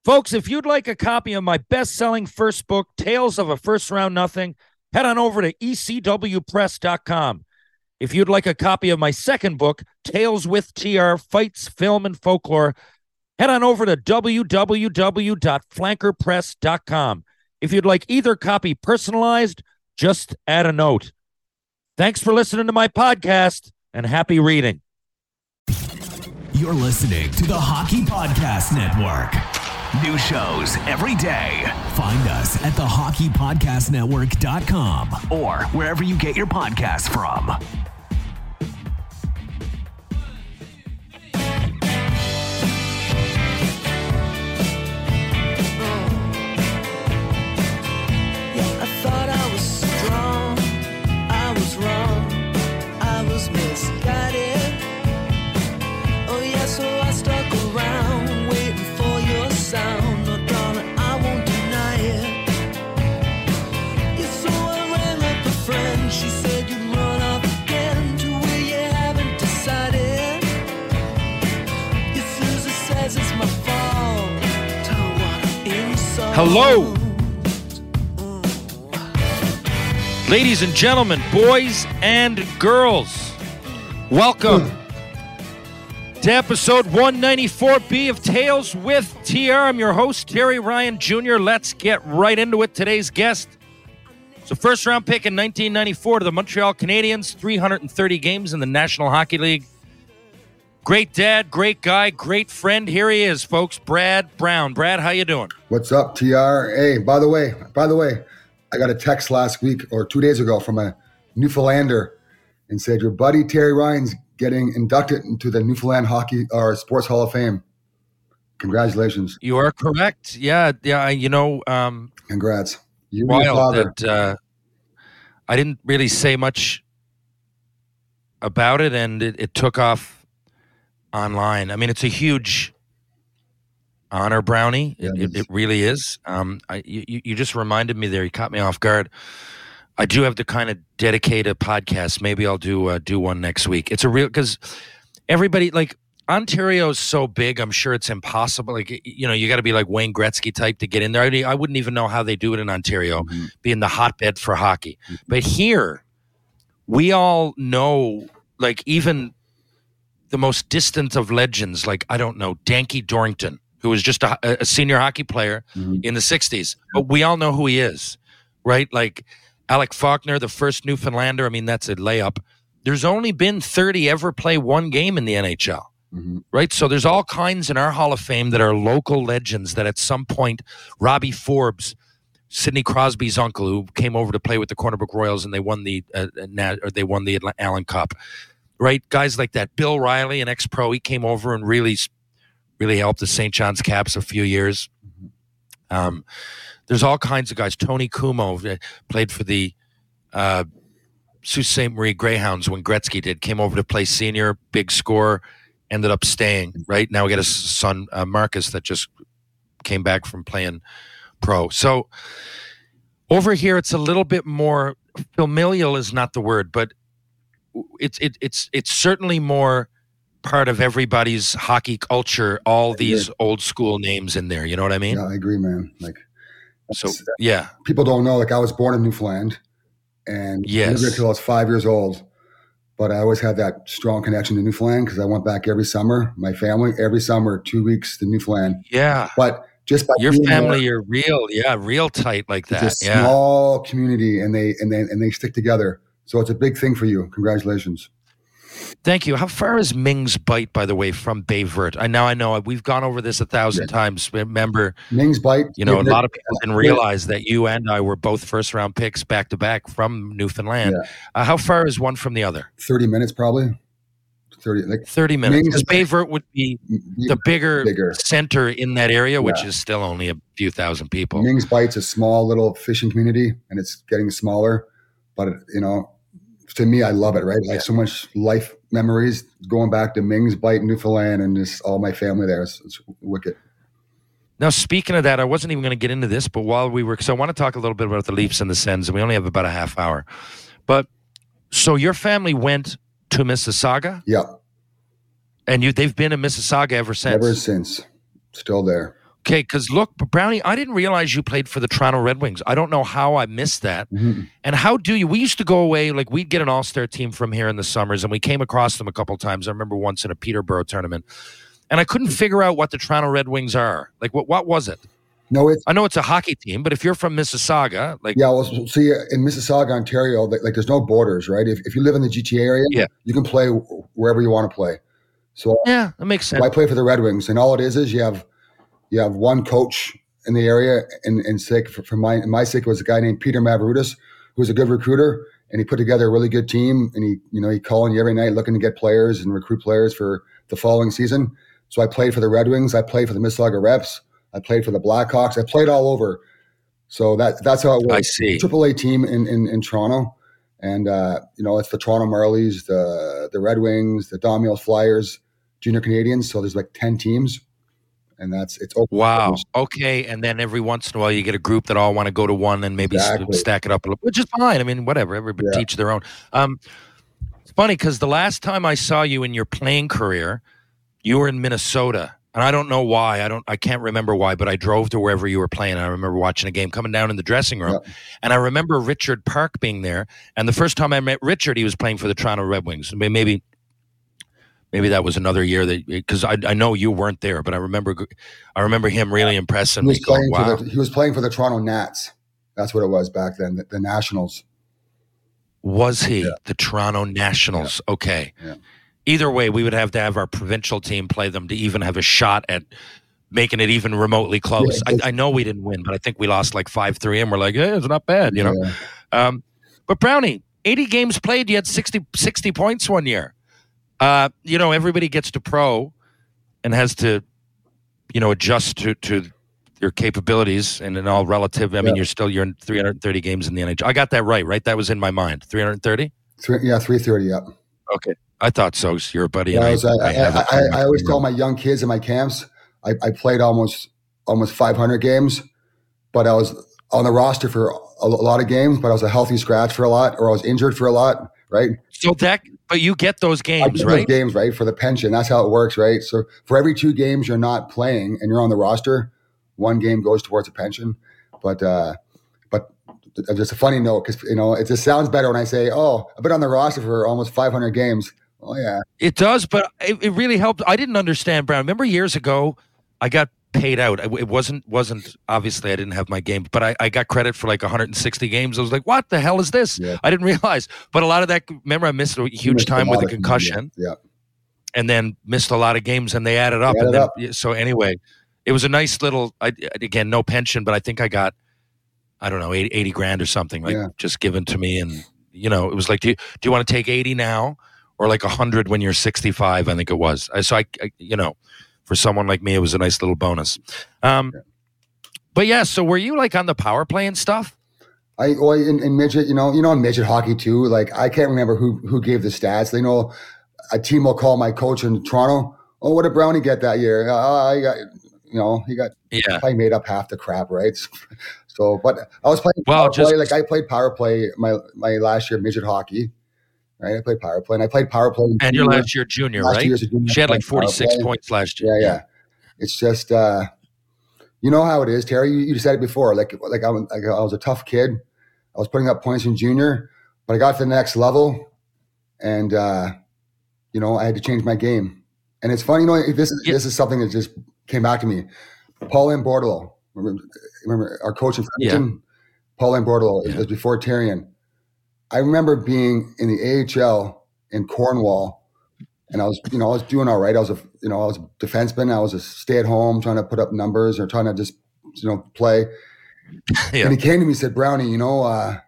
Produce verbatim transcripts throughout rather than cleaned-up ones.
Folks, if you'd like a copy of my best-selling first book, Tales of a First Round Nothing, head on over to E C W press dot com. If you'd like a copy of my second book, Tales with T R, Fights, Film, and Folklore, head on over to w w w dot flanker press dot com. If you'd like either copy personalized, just add a note. Thanks for listening to my podcast, and happy reading. You're listening to the Hockey Podcast Network. New shows every day. Find us at the hockey podcast network dot com or wherever you get your podcasts from. Hello, ladies and gentlemen, boys and girls. Welcome to episode one ninety-four B of Tales with T R. I'm your host, Terry Ryan Junior Let's get right into it. Today's guest is a first-round pick in nineteen ninety-four to the Montreal Canadiens, three hundred thirty games in the National Hockey League. Great dad, great guy, great friend. Here he is, folks. Brad Brown. Brad, how you doing? What's up, T R? Hey, by the way, by the way, I got a text last week or two days ago from a Newfoundlander and said your buddy Terry Ryan's getting inducted into the Newfoundland Hockey or Sports Hall of Fame. Congratulations. You are correct. Yeah, yeah. You know, um, congrats. You wild that uh, I didn't really say much about it, and it, it took off online. I mean, it's a huge honor, Brownie. It, it, it really is. Um, I, you, you just reminded me there. You caught me off guard. I do have to kind of dedicate a podcast. Maybe I'll do uh, do one next week. It's a real, because everybody, like, Ontario's so big, I'm sure it's impossible. Like, you know, you got to be like Wayne Gretzky type to get in there. I, I wouldn't even know how they do it in Ontario, mm-hmm. being the hotbed for hockey. Mm-hmm. But here, we all know, like, even the most distant of legends, like, I don't know, Danky Dorrington, who was just a, a senior hockey player mm-hmm. in the sixties. But we all know who he is, right? Like Alec Faulkner, the first Newfoundlander. I mean, that's a layup. There's only been thirty ever play one game in the N H L, mm-hmm. right? So there's all kinds in our Hall of Fame that are local legends that at some point, Robbie Forbes, Sidney Crosby's uncle, who came over to play with the Corner Brook Royals, and they won the uh, or they won the Allen Cup. Right, guys like that. Bill Riley, an ex-pro, he came over and really, really helped the Saint John's Caps a few years. Um, there's all kinds of guys. Tony Kumo played for the uh, Sault Ste. Marie Greyhounds when Gretzky did. Came over to play senior, big scorer, ended up staying. Right now, we got a son, uh, Marcus, that just came back from playing pro. So over here, it's a little bit more familial. Is not the word, but It's it, it's it's certainly more part of everybody's hockey culture. All these old school names in there, you know what I mean? Yeah, I agree, man. Like, so yeah, people don't know. Like, I was born in Newfoundland, and yes, lived there until I was five years old. But I always had that strong connection to Newfoundland because I went back every summer. My family every summer, two weeks to Newfoundland. Yeah, but just by your family, you're real, yeah, real tight like that. It's a yeah. small community, and they and they and they stick together. So it's a big thing for you. Congratulations. Thank you. How far is Ming's Bite, by the way, from Bay Verte? I now I know we've gone over this a thousand yeah. times. Remember, Ming's Bite. You know, a lot of people didn't realize that you and I were both first-round picks back to back from Newfoundland. Yeah. Uh, how far is one from the other? Thirty minutes, probably. Thirty. Like, Thirty minutes. Because Bay Verte would be the bigger, bigger center in that area, which yeah. is still only a few thousand people. Ming's Bite's a small little fishing community, and it's getting smaller. But you know, to me, I love it, right? I have so much life memories going back to Ming's Bite, Newfoundland, and just all my family there. It's, it's wicked. Now, speaking of that, I wasn't even going to get into this, but while we were, because I want to talk a little bit about the Leafs and the Sens, and we only have about a half hour. But so your family went to Mississauga? Yeah. And you, they've been in Mississauga ever since? Ever since. Still there. Okay, because look, Brownie, I didn't realize you played for the Toronto Red Wings. I don't know how I missed that. Mm-hmm. And how do you? We used to go away, like we'd get an all-star team from here in the summers, and we came across them a couple times. I remember once in a Peterborough tournament, and I couldn't figure out what the Toronto Red Wings are. Like, what what was it? No, it's I know it's a hockey team, but if you're from Mississauga, like yeah, well, see, in Mississauga, Ontario, like, like there's no borders, right? If if you live in the G T A area, Yeah. you can play wherever you want to play. So yeah, that makes sense. I play for the Red Wings, and all it is is you have you have one coach in the area, and and sake for, for my in my sake was a guy named Peter Mavridis, who was a good recruiter, and he put together a really good team, and he you know he calling you every night looking to get players and recruit players for the following season. So I played for the Red Wings, I played for the Mississauga Reps, I played for the Blackhawks, I played all over. So that that's how it works. I see. Triple A team in, in, in Toronto, and uh, you know it's the Toronto Marlies, the the Red Wings, the Don Mills Flyers, Junior Canadians. So there's like ten teams, and that's it's open. Wow. Okay, and then every once in a while you get a group that all want to go to one and maybe Exactly. s- stack it up a little, which is fine. I mean, whatever. Everybody Yeah. teach their own. Um, it's funny because the last time I saw you in your playing career, you were in Minnesota. And I don't know why. I don't. I can't remember why. But I drove to wherever you were playing. I remember watching a game, coming down in the dressing room, Yeah. and I remember Richard Park being there. And the first time I met Richard, he was playing for the Toronto Red Wings. Maybe, maybe that was another year that because I, I know you weren't there, but I remember, I remember him really impressing He me. was Going, playing wow, for the he was playing for the Toronto Nats. That's what it was back then. The, the Nationals. was he Yeah. the Toronto Nationals? Okay. Yeah. Either way, we would have to have our provincial team play them to even have a shot at making it even remotely close. Yeah, I, I know we didn't win, but I think we lost like five three, and we're like, hey, it's not bad, you know? Yeah. Um, but Brownie, eighty games played, you had sixty, sixty points one year. Uh, you know, everybody gets to pro and has to, you know, adjust to, to your capabilities and in all relative. I mean, Yeah. you're still, you're in three hundred thirty games in the N H L. I got that right, right? That was in my mind. three hundred thirty? Three, yeah, three thirty. Yeah. Okay. I thought so. You're a buddy. Yeah, and I, was, I, I, have it I, from I, my always career. tell my young kids in my camps, I, I played almost almost five hundred games, but I was on the roster for a lot of games, but I was a healthy scratch for a lot, or I was injured for a lot, right? So that, but you get those I games, get right? those games, right, for the pension. That's how it works, right? So for every two games you're not playing and you're on the roster, one game goes towards a pension. But uh, but just a funny note, because you know it just sounds better when I say, "Oh, I've been on the roster for almost five hundred games." Oh yeah, It does, but it, it really helped. I didn't understand, Brown. Remember years ago, I got paid out. It it wasn't wasn't obviously I didn't have my game, but I, I got credit for like one hundred sixty games. I was like, what the hell is this? Yeah. I didn't realize. But a lot of that, remember, I missed a You huge missed a time with lot a of games, concussion, Yeah, and then missed a lot of games, and they added up. They added and up. then, So anyway, it was a nice little. I, again, no pension, but I think I got, I don't know, eighty, eighty grand or something, like Yeah. just given to me, and you know, it was like, do you, do you want to take eighty now? Or like one hundred when you're sixty-five, I think it was. I- So, I, I, you know, for someone like me, it was a nice little bonus. Um, Yeah. But yeah, so were you like on the power play and stuff? I well in, in midget, you know, you know, in midget hockey too. Like I can't remember who who gave the stats. They know a team will call my coach in Toronto. Oh, what did Brownie get that year? Uh, I got, you know, he got Yeah. probably made up half the crap, right? So, but I was playing Well, power just- play. Like I played power play my my last year midget hockey, right? I played power play, and I played power play. in And your junior. last year junior, Last right? year's a junior, She had I like played power forty-six play. points last year. Yeah, yeah. It's just, uh, you know how it is, Terry. You, you said it before. Like, like I, was, like I was a tough kid. I was putting up points in junior, but I got to the next level, and uh, you know I had to change my game. And it's funny, you know, this is Yeah. this is something that just came back to me. Pauline Bordelot, remember, remember our coach in Fredericton? Pauline Bordelot. It Yeah. was before Terrian. I remember being in the A H L in Cornwall, and I was, you know, I was doing all right. I was a, you know, I was a defenseman. I was a stay at home, trying to put up numbers or trying to just, you know, play. Yeah. And he came to me and said, "Brownie, you know, uh,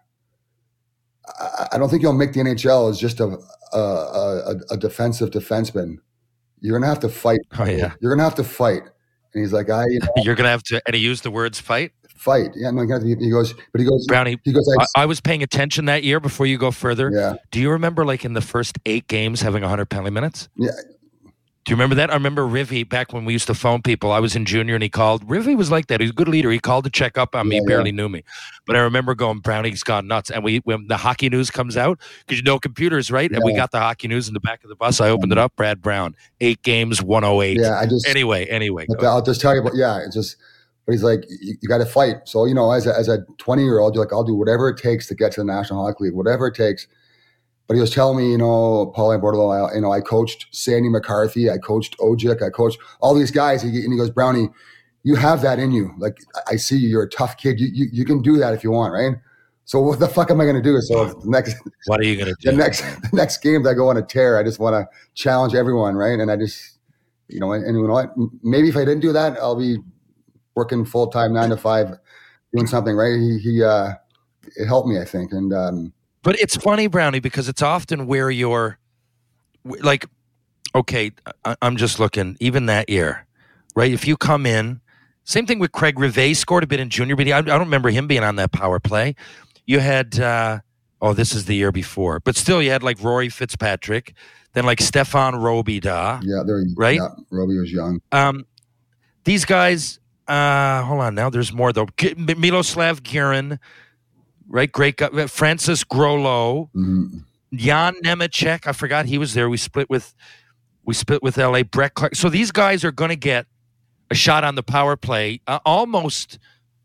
I, I don't think you'll make the N H L as just a a, a, a defensive defenseman. You're gonna have to fight. Oh, yeah. You're gonna have to fight." And he's like, "I you know, You're going to have to, and he used the words fight. fight." Yeah, no, you have to, he goes, but he goes, Brownie, he goes, I, I, I was paying attention that year before you go further. yeah, Do you remember like in the first eight games having one hundred penalty minutes? yeah. Do you remember that? I remember Rivy back when we used to phone people. I was in junior and he called. Rivy was like that. He was a good leader. He called to check up on me. Yeah, He barely yeah. knew me. But I remember going, Brownie's gone nuts. And we when the hockey news comes out, because you know computers, right? And we Yeah. got the hockey news in the back of the bus. I opened it up. Brad Brown, eight games, one oh eight. Yeah, I just Anyway, anyway. But go. I'll just tell you about, yeah, it's just, but he's like, you, you got to fight. So, you know, as a, as a twenty year old, you're like, I'll do whatever it takes to get to the National Hockey League, whatever it takes. But he was telling me, you know, Pauline Bordelot, I, you know, I coached Sandy McCarthy, I coached Ojic, I coached all these guys. He, and he goes, Brownie, you have that in you. Like, I see you, you're a tough kid. You, you, you can do that if you want, right? So what the fuck am I going to do? So the next, What are you going to do? the next, the next games I go on a tear, I just want to challenge everyone, right? And I just, you know, and, and you know what? Maybe if I didn't do that, I'll be working full time, nine to five, doing something, right? He, he, uh, it helped me, I think. And, um, But it's funny, Brownie, because it's often where you're like, okay, I, I'm just looking, even that year, right? If you come in, same thing with Craig Rivet, scored a bit in junior, but he, I, I don't remember him being on that power play. You had, uh, oh, this is the year before, but still you had like Rory Fitzpatrick, then like Stefan Robida. yeah, there, right? Yeah, Roby was young. Um, these guys, uh, hold on now, there's more though. G- Miloslav Girin, right? Great guy. Francis Grollo, Mm-hmm. Jan Nemecek. I forgot he was there. We split with, we split with L A. Brett Clark. So these guys are going to get a shot on the power play. Uh, almost,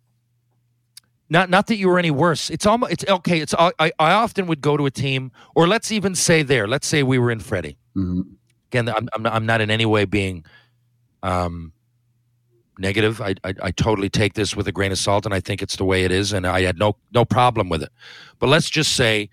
not not that you were any worse. It's almost, it's okay. It's I I often would go to a team, or let's even say there. Let's say we were in Freddie. Mm-hmm. Again, I'm I'm not, I'm not in any way being, um. negative. I, I I totally take this with a grain of salt, and I think it's the way it is, and I had no no problem with it. But let's just say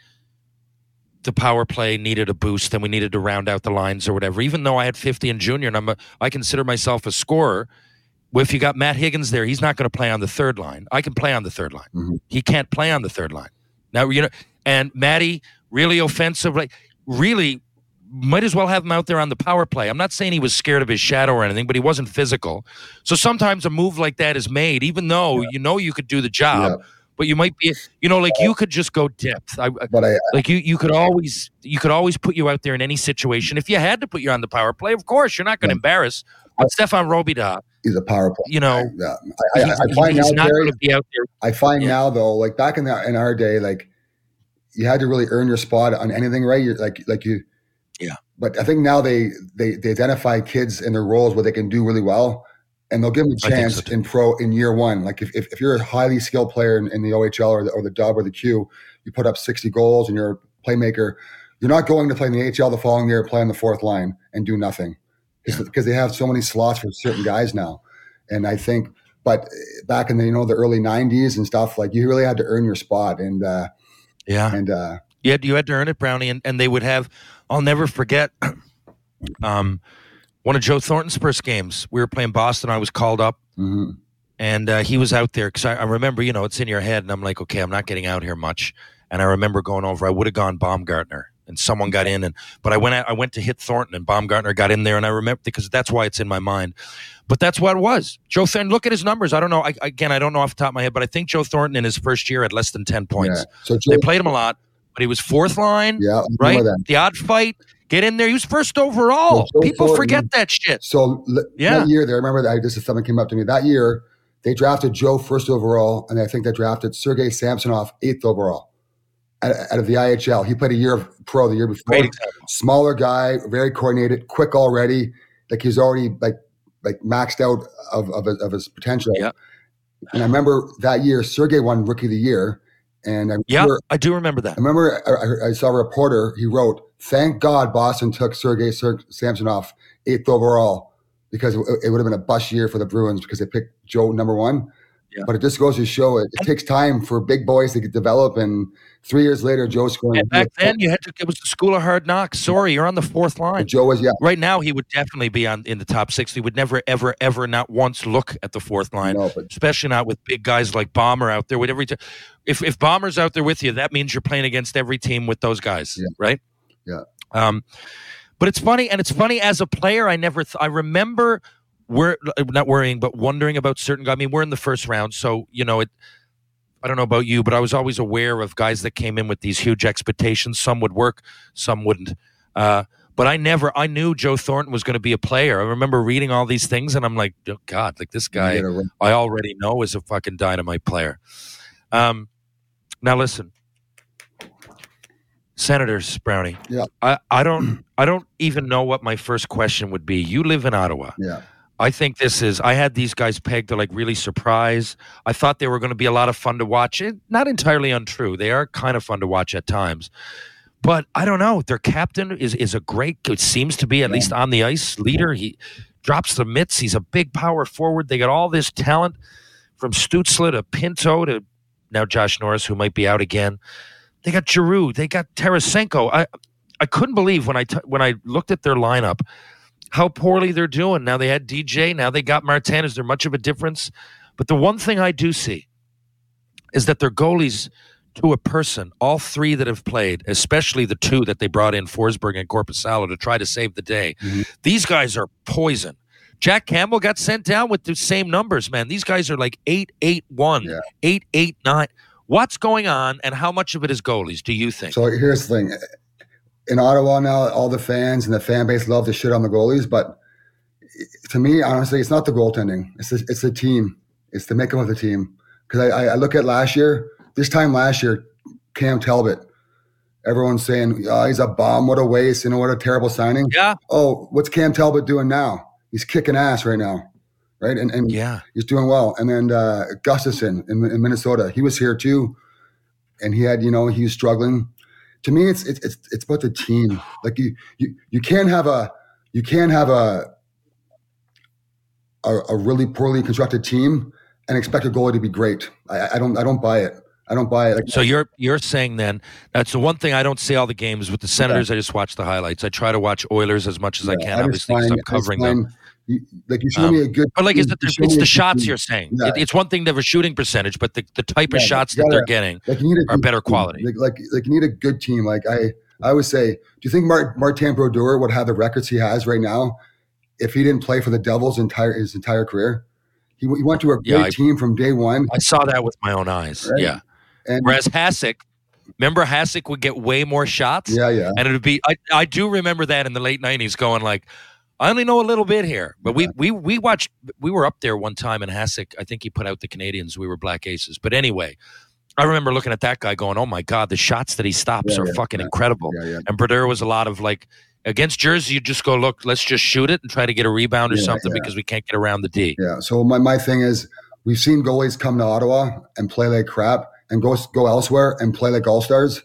the power play needed a boost, and we needed to round out the lines or whatever. Even though I had fifty in junior, and I'm a, I consider myself a scorer. Well, if you got Matt Higgins there, he's not going to play on the third line. I can play on the third line. Mm-hmm. He can't play on the third line. Now you know, and Matty really offensive, like really. Might as well have him out there on the power play. I'm not saying he was scared of his shadow or anything, but he wasn't physical. So sometimes a move like that is made, even though yeah. you know you could do the job, yeah. but you might be, you know, like you could just go depth. I, but I, like you, you could always, you could always put you out there in any situation. If you had to put you on the power play, of course, you're not going to yeah. embarrass. But Stefan Robida, he's a power play. You know, yeah. I, I, I find he's now, not Terry, going to be out there. I find yeah. now though, like back in the, in our day, like you had to really earn your spot on anything, right? You're like, like you. Yeah. But I think now they, they they identify kids in their roles where they can do really well, and they'll give them a chance so in pro in year one. Like if, if, if you're a highly skilled player in, in the O H L or the, or the Dub or the Q, you put up sixty goals and you're a playmaker, you're not going to play in the A H L the following year, play on the fourth line and do nothing. Because yeah. they have so many slots for certain guys now. And I think, but back in the, you know, the early nineties and stuff, like you really had to earn your spot. And uh, yeah. And uh, you had, you had to earn it, Brownie. And, and they would have, I'll never forget um, one of Joe Thornton's first games. We were playing Boston. I was called up, mm-hmm. and uh, he was out there because I, I remember, you know, it's in your head, and I'm like, okay, I'm not getting out here much. And I remember going over. I would have gone Baumgartner, and someone got in, and but I went out, I went to hit Thornton, and Baumgartner got in there, and I remember because that's why it's in my mind. But that's what it was. Joe Thornton. Look at his numbers. I don't know. I, again, I don't know off the top of my head, but I think Joe Thornton in his first year had less than ten points. Yeah. So Joe, they played him a lot. But he was fourth line, yeah, right? The odd fight, get in there. He was first overall. So People Thornton, forget that shit. So yeah. that year, they remember that this is something came up to me. That year, they drafted Joe first overall, and I think they drafted Sergei Samsonov eighth overall out, out of the I H L. He played a year of pro the year before. Great example. Smaller guy, very coordinated, quick already. Like he's already like like maxed out of of, of his potential. Yeah. And I remember that year, Sergei won Rookie of the Year. And I remember, yeah, I do remember that. I remember I, I saw a reporter, he wrote, thank God Boston took Sergei Samsonov eighth overall because it, it would have been a bust year for the Bruins because they picked Joe number one. Yeah. But it just goes to show it, it takes time for big boys to get develop. And three years later, Joe's scoring. And back then, you had to. It was the school of hard knocks. Sorry, you're on the fourth line. But Joe was, yeah. Right now, he would definitely be on in the top six. He would never, ever, ever, not once look at the fourth line. No, but, especially not with big guys like Bomber out there. With every, t- if if Bomber's out there with you, that means you're playing against every team with those guys, yeah. right? Yeah. Um, but it's funny, and it's funny as a player. I never. Th- I remember. We're not worrying, but wondering about certain guys. I mean, we're in the first round, so, you know, it. I don't know about you, but I was always aware of guys that came in with these huge expectations. Some would work, some wouldn't. Uh, But I never, I knew Joe Thornton was going to be a player. I remember reading all these things, and I'm like, oh, God, like this guy, I already know is a fucking dynamite player. Um, now listen, Senators, Brownie. Yeah. I, I don't, I don't even know what my first question would be. You live in Ottawa. Yeah. I think this is, I had these guys pegged to like really surprise. I thought they were going to be a lot of fun to watch. It, not entirely untrue. They are kind of fun to watch at times. But I don't know. Their captain is is a great, it seems to be at yeah. least on the ice, leader. He drops the mitts. He's a big power forward. They got all this talent from Stützle to Pinto to now Josh Norris, who might be out again. They got Giroux. They got Tarasenko. I I couldn't believe when I t- when I looked at their lineup how poorly they're doing. Now they had D J. Now they got Martin. Is there much of a difference? But the one thing I do see is that their goalies, to a person, all three that have played, especially the two that they brought in, Forsberg and Korpisalo, to try to save the day, mm-hmm. these guys are poison. Jack Campbell got sent down with the same numbers, man. These guys are like eight eight one, yeah. eight eight nine. What's going on, and how much of it is goalies, do you think? So here's the thing. In Ottawa now, all the fans and the fan base love to shit on the goalies, but to me, honestly, it's not the goaltending. It's the, it's the team. It's the makeup of the team. Because I, I look at last year, this time last year, Cam Talbot, everyone's saying, oh, he's a bum, what a waste, you know, what a terrible signing. Yeah. Oh, what's Cam Talbot doing now? He's kicking ass right now, right? And and yeah. he's doing well. And then uh, Gustafsson in, in Minnesota, he was here too, and he had, you know, he was struggling. To me, it's it's it's about the team. Like you you you can't have a you can't have a a, a really poorly constructed team and expect a goalie to be great. I, I don't I don't buy it. I don't buy it. Like, so you're you're saying then that's the one thing. I don't see all the games with the Senators. Yeah. I just watch the highlights. I try to watch Oilers as much as yeah, I can, I obviously, because I'm covering them. You, like you show um, me a good, but like, is it the, it's the shots team. You're saying? Yeah. It, it's one thing to have a shooting percentage, but the, the type yeah, of shots gotta, that they're getting like you need a are better quality. Like, like like you need a good team. Like I I would say, do you think Mart, Martin Brodeur would have the records he has right now if he didn't play for the Devils entire his entire career? He, he went to a great yeah, I, team from day one. I saw that with my own eyes. Right? Yeah. And, Whereas Hasek, remember Hasek would get way more shots? Yeah, yeah. And it would be, I, I do remember that in the late nineties going like, I only know a little bit here. But we we we watched, we were up there one time and Hasek, I think he put out the Canadians. We were Black Aces. But anyway, I remember looking at that guy going, oh my God, the shots that he stops yeah, are yeah, fucking yeah. incredible. Yeah, yeah. And Brodeur was a lot of like, against Jersey, you just go, look, let's just shoot it and try to get a rebound or yeah, something yeah. because we can't get around the D. Yeah, so my, my thing is, we've seen goalies come to Ottawa and play like crap and go go elsewhere and play like all-stars.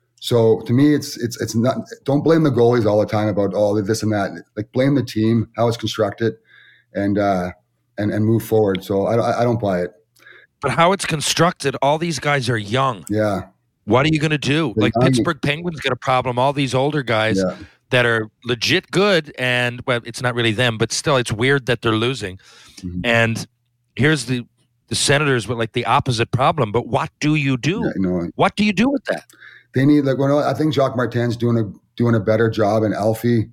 So to me, it's it's it's not. Don't blame the goalies all the time about all oh, this and that. Like blame the team, how it's constructed, and uh, and and move forward. So I I don't buy it. But how it's constructed, all these guys are young. Yeah. What are you going to do? They're like young. Pittsburgh Penguins got a problem. All these older guys yeah. that are legit good, and well, it's not really them, but still, it's weird that they're losing. Mm-hmm. And here's the the Senators with like the opposite problem. But what do you do? Yeah, you know, what do you do with that? They need like well, I think Jacques Martin's doing a doing a better job, and Alfie.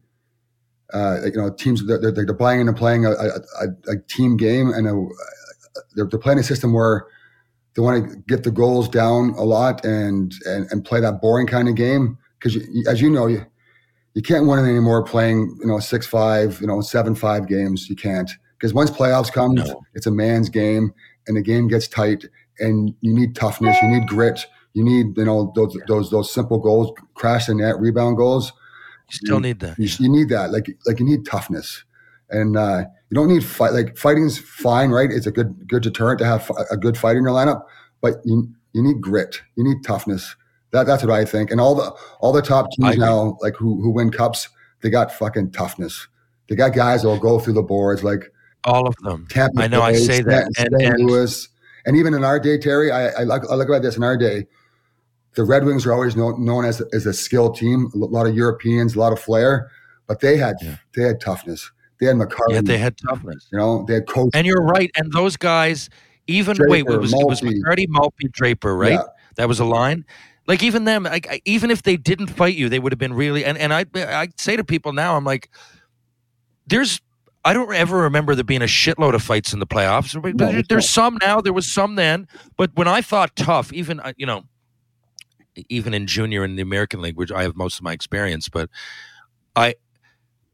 Uh, you know, teams they're, they're playing and playing a, a, a team game, and a, they're, they're playing a system where they want to get the goals down a lot and and, and play that boring kind of game. Because as you know, you you can't win it anymore playing you know six five, you know seven five games. You can't because once playoffs come, no. it's a man's game, and the game gets tight, and you need toughness, you need grit. You need, you know, those yeah. those those simple goals, crash the net, rebound goals. You still you, need that. You, you need that. Like like you need toughness, and uh, you don't need fight. Like fighting's fine, right? It's a good good deterrent to have a good fighter in your lineup, but you you need grit. You need toughness. That that's what I think. And all the all the top teams now, like who who win cups, they got fucking toughness. They got guys that will go through the boards, like all of them. Tampa I know. Bay, I say that. Saint And, and Louis, and even in our day, Terry, I I look, I look at this in our day. The Red Wings are always known, known as, as a skilled team, a lot of Europeans, a lot of flair, but they had yeah. they had toughness. They had McCarthy. Yeah, they had toughness. You know, they had coach. And you're right. And those guys, even Draper, wait, it was, it was Maltby. McCarty, Maltby, Draper, right? Yeah. That was a line. Like even them, like even if they didn't fight you, they would have been really. And and I I say to people now, I'm like, there's. I don't ever remember there being a shitload of fights in the playoffs. No, there's some now. There was some then. But when I thought tough, even you know. even in junior in the American League, which I have most of my experience, but I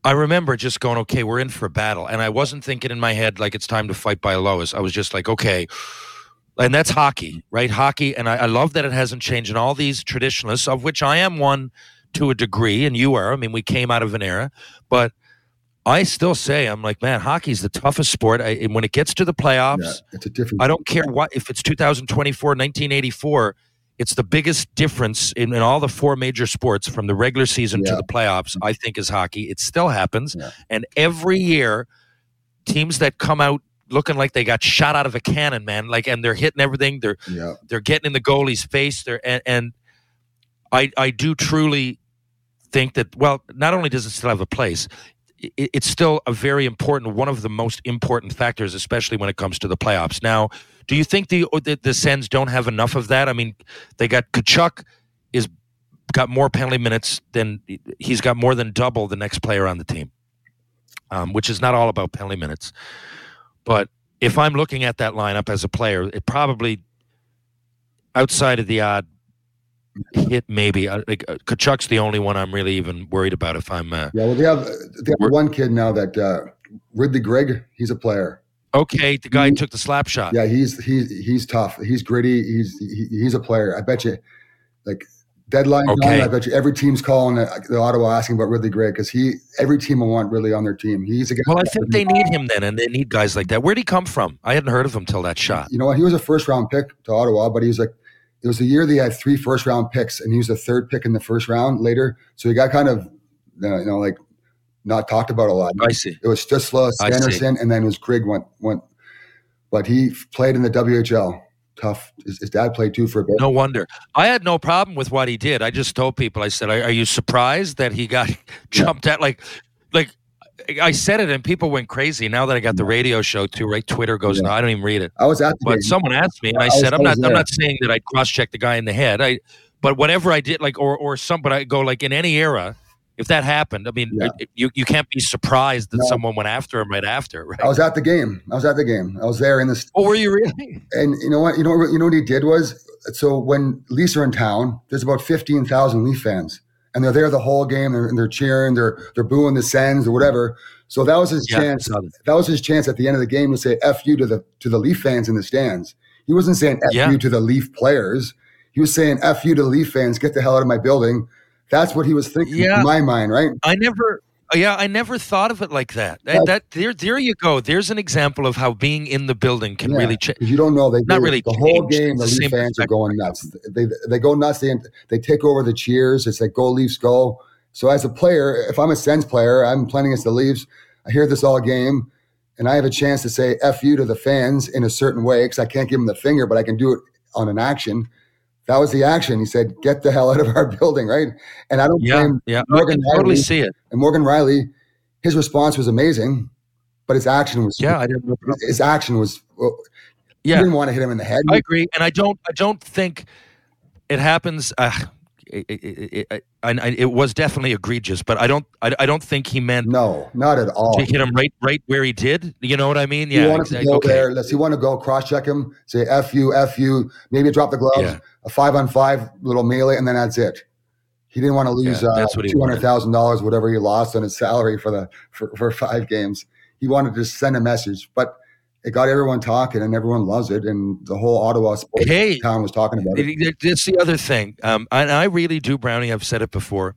I remember just going, okay, we're in for a battle. And I wasn't thinking in my head like it's time to fight by Lois. I was just like, okay. And that's hockey, right? Hockey. And I, I love that it hasn't changed. And all these traditionalists, of which I am one to a degree, and you are. I mean, we came out of an era. But I still say, I'm like, man, hockey's the toughest sport. I, when it gets to the playoffs, Yeah, it's a different. I don't care what, if it's two thousand twenty-four, nineteen eighty-four, it's the biggest difference in, in all the four major sports from the regular season Yeah. to the playoffs, I think, is hockey. It still happens. Yeah. And every year, teams that come out looking like they got shot out of a cannon, man, like, and they're hitting everything. They're Yeah. they're getting in the goalie's face. They're and, and I I do truly think that, well, not only does it still have a place, it, it's still a very important, one of the most important factors, especially when it comes to the playoffs. Now, do you think the the, the Sens don't have enough of that? I mean, they got Tkachuk is got more penalty minutes than he's got more than double the next player on the team, um, which is not all about penalty minutes. But if I'm looking at that lineup as a player, it probably outside of the odd hit, maybe uh, like uh, Tkachuk's the only one I'm really even worried about. If I'm uh, Yeah. Well, they have they have We're- one kid now that uh, Ridley Gregg. He's a player. okay, the guy He- who took the slap shot. Yeah, he's he's he's tough. He's gritty. He's he, he's a player. I bet you, like deadline Okay. time, I bet you every team's calling the, the Ottawa asking about Ridley Gregg because he every team will want Ridley on their team. He's a guy. Well, I think they need him then, and they need guys like that. Where'd he come from? I hadn't heard of him till that shot. You know what? He was a first round pick to Ottawa, but he was like, it was the year they had three first round picks, and he was the third pick in the first round later. So he got kind of, uh, you know, like not talked about a lot. I see. It was Stützle, I see. Sanderson, and then it was Gregg went went, but he played in the W H L. Tough. His, his dad played too for a bit. No wonder. I had no problem with what he did. I just told people, I said, are, are you surprised that he got jumped at? Like, like I said it and people went crazy. Now that I got the radio show too, right? Twitter goes, Yeah. no, I don't even read it. I was at the But game. someone asked me and I, I was- said, I'm I not, was I'm there. not saying that I cross-check the guy in the head. I, but whatever I did, like, or, or some, but I go like in any era, if that happened, I mean, Yeah. you, you can't be surprised that No. someone went after him right after, right? I was at the game. I was at the game. I was there in this. Oh, were you really? And you know what? You know what? You know what he did was. So when Leafs are in town, there's about fifteen thousand Leaf fans, and they're there the whole game. They're, and they're cheering. They're they're booing the Sens or whatever. So that was his Yeah, I chance. saw that. That was his chance at the end of the game to say "f you" to the to the Leaf fans in the stands. He wasn't saying "f Yeah. you" to the Leaf players. He was saying "f you" to the Leaf fans. Get the hell out of my building. That's what he was thinking Yeah. in my mind, right? I never, yeah, I never thought of it like that. That, Right. that there, there you go. There's an example of how being in the building can Yeah, really change. 'cause you don't know they Not do- really the whole changed. game. The It's the Leaf same fans are perspective. going nuts. They they go nuts. They they take over the cheers. It's like go Leafs go. So as a player, if I'm a Sens player, I'm playing against the Leafs. I hear this all game, and I have a chance to say "f you" to the fans in a certain way because I can't give them the finger, but I can do it on an action. That was the action. He said, "Get the hell out of our building," right? And I don't Yeah, blame yeah, I Morgan can totally Riley. see it. And Morgan Riley, his response was amazing, but his action was Yeah, I didn't. know. his action was. Well, Yeah, He didn't want to hit him in the head. I agree, and I don't. I don't think it happens. Uh, it, it, it, I, I, it was definitely egregious, but I don't. I, I don't think he meant No, not at all. to hit him right, right where he did. You know what I mean? He Yeah. wanted to exactly. go Okay. there. Let's. He want to go cross check him, say "f you, f you," maybe drop the gloves, Yeah. a five on five little melee, and then that's it. He didn't want to lose Yeah, uh, that's what he two hundred thousand dollars, whatever he lost on his salary for the for, for five games. He wanted to send a message, but it got everyone talking, and everyone loves it, and the whole Ottawa sports Hey. town was talking about it. It- it- That's the other thing. Um, and I really do, Brownie. I've said it before.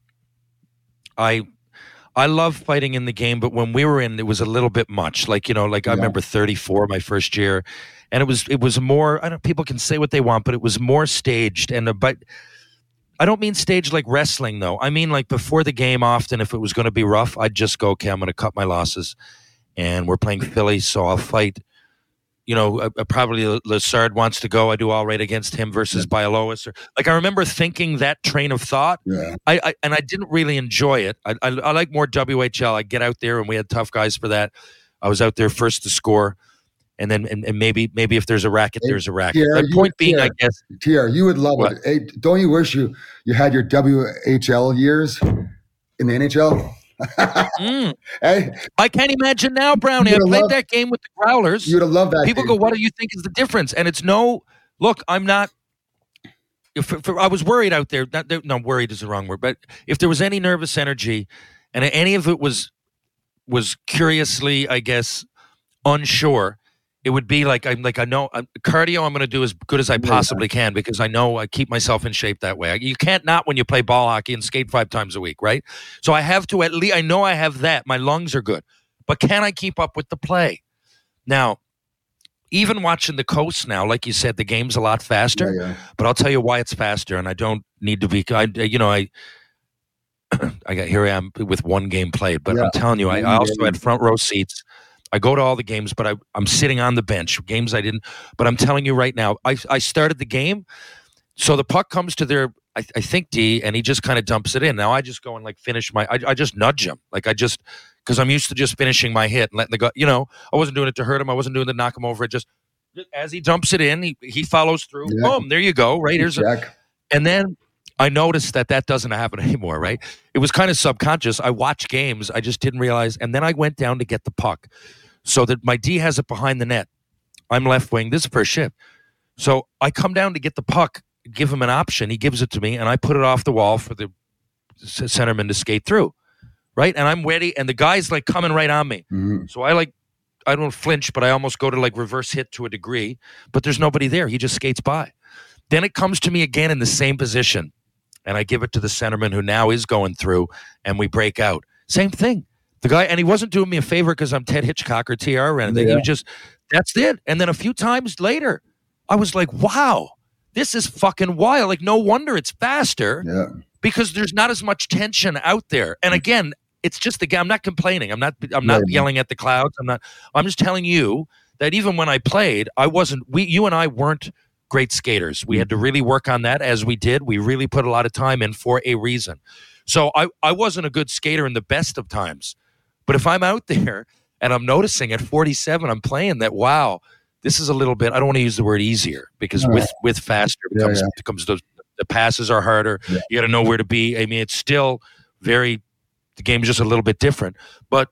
I I love fighting in the game, but when we were in, it was a little bit much. Like you know, like I Yeah. remember thirty-four my first year, and it was it was more. I don't. People can say what they want, but it was more staged. And uh, but I don't mean staged like wrestling, though. I mean like before the game. Often, if it was going to be rough, I'd just go, okay, I'm going to cut my losses, and we're playing Philly, so I'll fight. You know, uh, uh, probably Lassard wants to go. I do all right against him versus Bialowas. Or like I remember thinking that train of thought. Yeah, I, I and I didn't really enjoy it. I, I I like more W H L. I get out there, and we had tough guys for that. I was out there first to score, and then and, and maybe maybe if there's a racket, Hey, there's a racket. Pierre, The you- point being, I Pierre. guess, Tier, you would love What? it. Hey, don't you wish you you had your W H L years in the N H L? mm, Hey, I can't imagine now, Brownie. I You'd have played loved- that game with the Growlers. you'd have loved that. People game. go, "What do you think is the difference?" And it's no. Look, I'm not. If, if I was worried out there, not, no, worried is the wrong word, but if there was any nervous energy, and any of it was was curiously, I guess, unsure, it would be like I'm like I know I'm, cardio. I'm going to do as good as I possibly can because I know I keep myself in shape that way. You can't not when you play ball hockey and skate five times a week, right? So I have to at least. I know I have that. My lungs are good, but can I keep up with the play? Now, even watching the Coast now, like you said, the game's a lot faster. Yeah, yeah. But I'll tell you why it's faster, and I don't need to be. I, you know, I. I got here I am with one game played, but Yeah. I'm telling you, I, I also had front row seats. I go to all the games, but I, I'm sitting on the bench. Games I didn't, but I'm telling you right now, I, I started the game. So the puck comes to their, I, I think D, and he just kind of dumps it in. Now I just go and like finish my, I, I just nudge him. Like I just, because I'm used to just finishing my hit and letting the guy, you know, I wasn't doing it to hurt him. I wasn't doing it to knock him over. It just, as he dumps it in, he, he follows through. Yeah. Boom, there you go. Right. Here's a, Check. and then I noticed that that doesn't happen anymore, right? It was kind of subconscious. I watch games. I just didn't realize. And then I went down to get the puck so that my D has it behind the net. I'm left wing. This is first shift. So I come down to get the puck, give him an option. He gives it to me, and I put it off the wall for the centerman to skate through, right? And I'm ready, and the guy's like coming right on me. Mm-hmm. So I like, I don't flinch, but I almost go to like reverse hit to a degree, but there's nobody there. He just skates by. Then it comes to me again in the same position. And I give it to the centerman who now is going through, and we break out. Same thing. The guy, and he wasn't doing me a favor because I'm Ted Hitchcock or T R or anything. Yeah. He was just, that's it. And then a few times later, I was like, wow, this is fucking wild. Like, no wonder it's faster Yeah. because there's not as much tension out there. And again, it's just the guy. I'm not complaining. I'm not, I'm not Yeah. yelling at the clouds. I'm not, I'm just telling you that even when I played, I wasn't, we, you and I weren't great skaters. We had to really work on that as we did. We really put a lot of time in for a reason. So I, I wasn't a good skater in the best of times. But if I'm out there and I'm noticing at forty-seven, I'm playing that, wow, this is a little bit, I don't want to use the word easier because No. with, with faster becomes, Yeah, yeah. becomes the, the passes are harder. Yeah. You got to know where to be. I mean, it's still very, the game's just a little bit different. But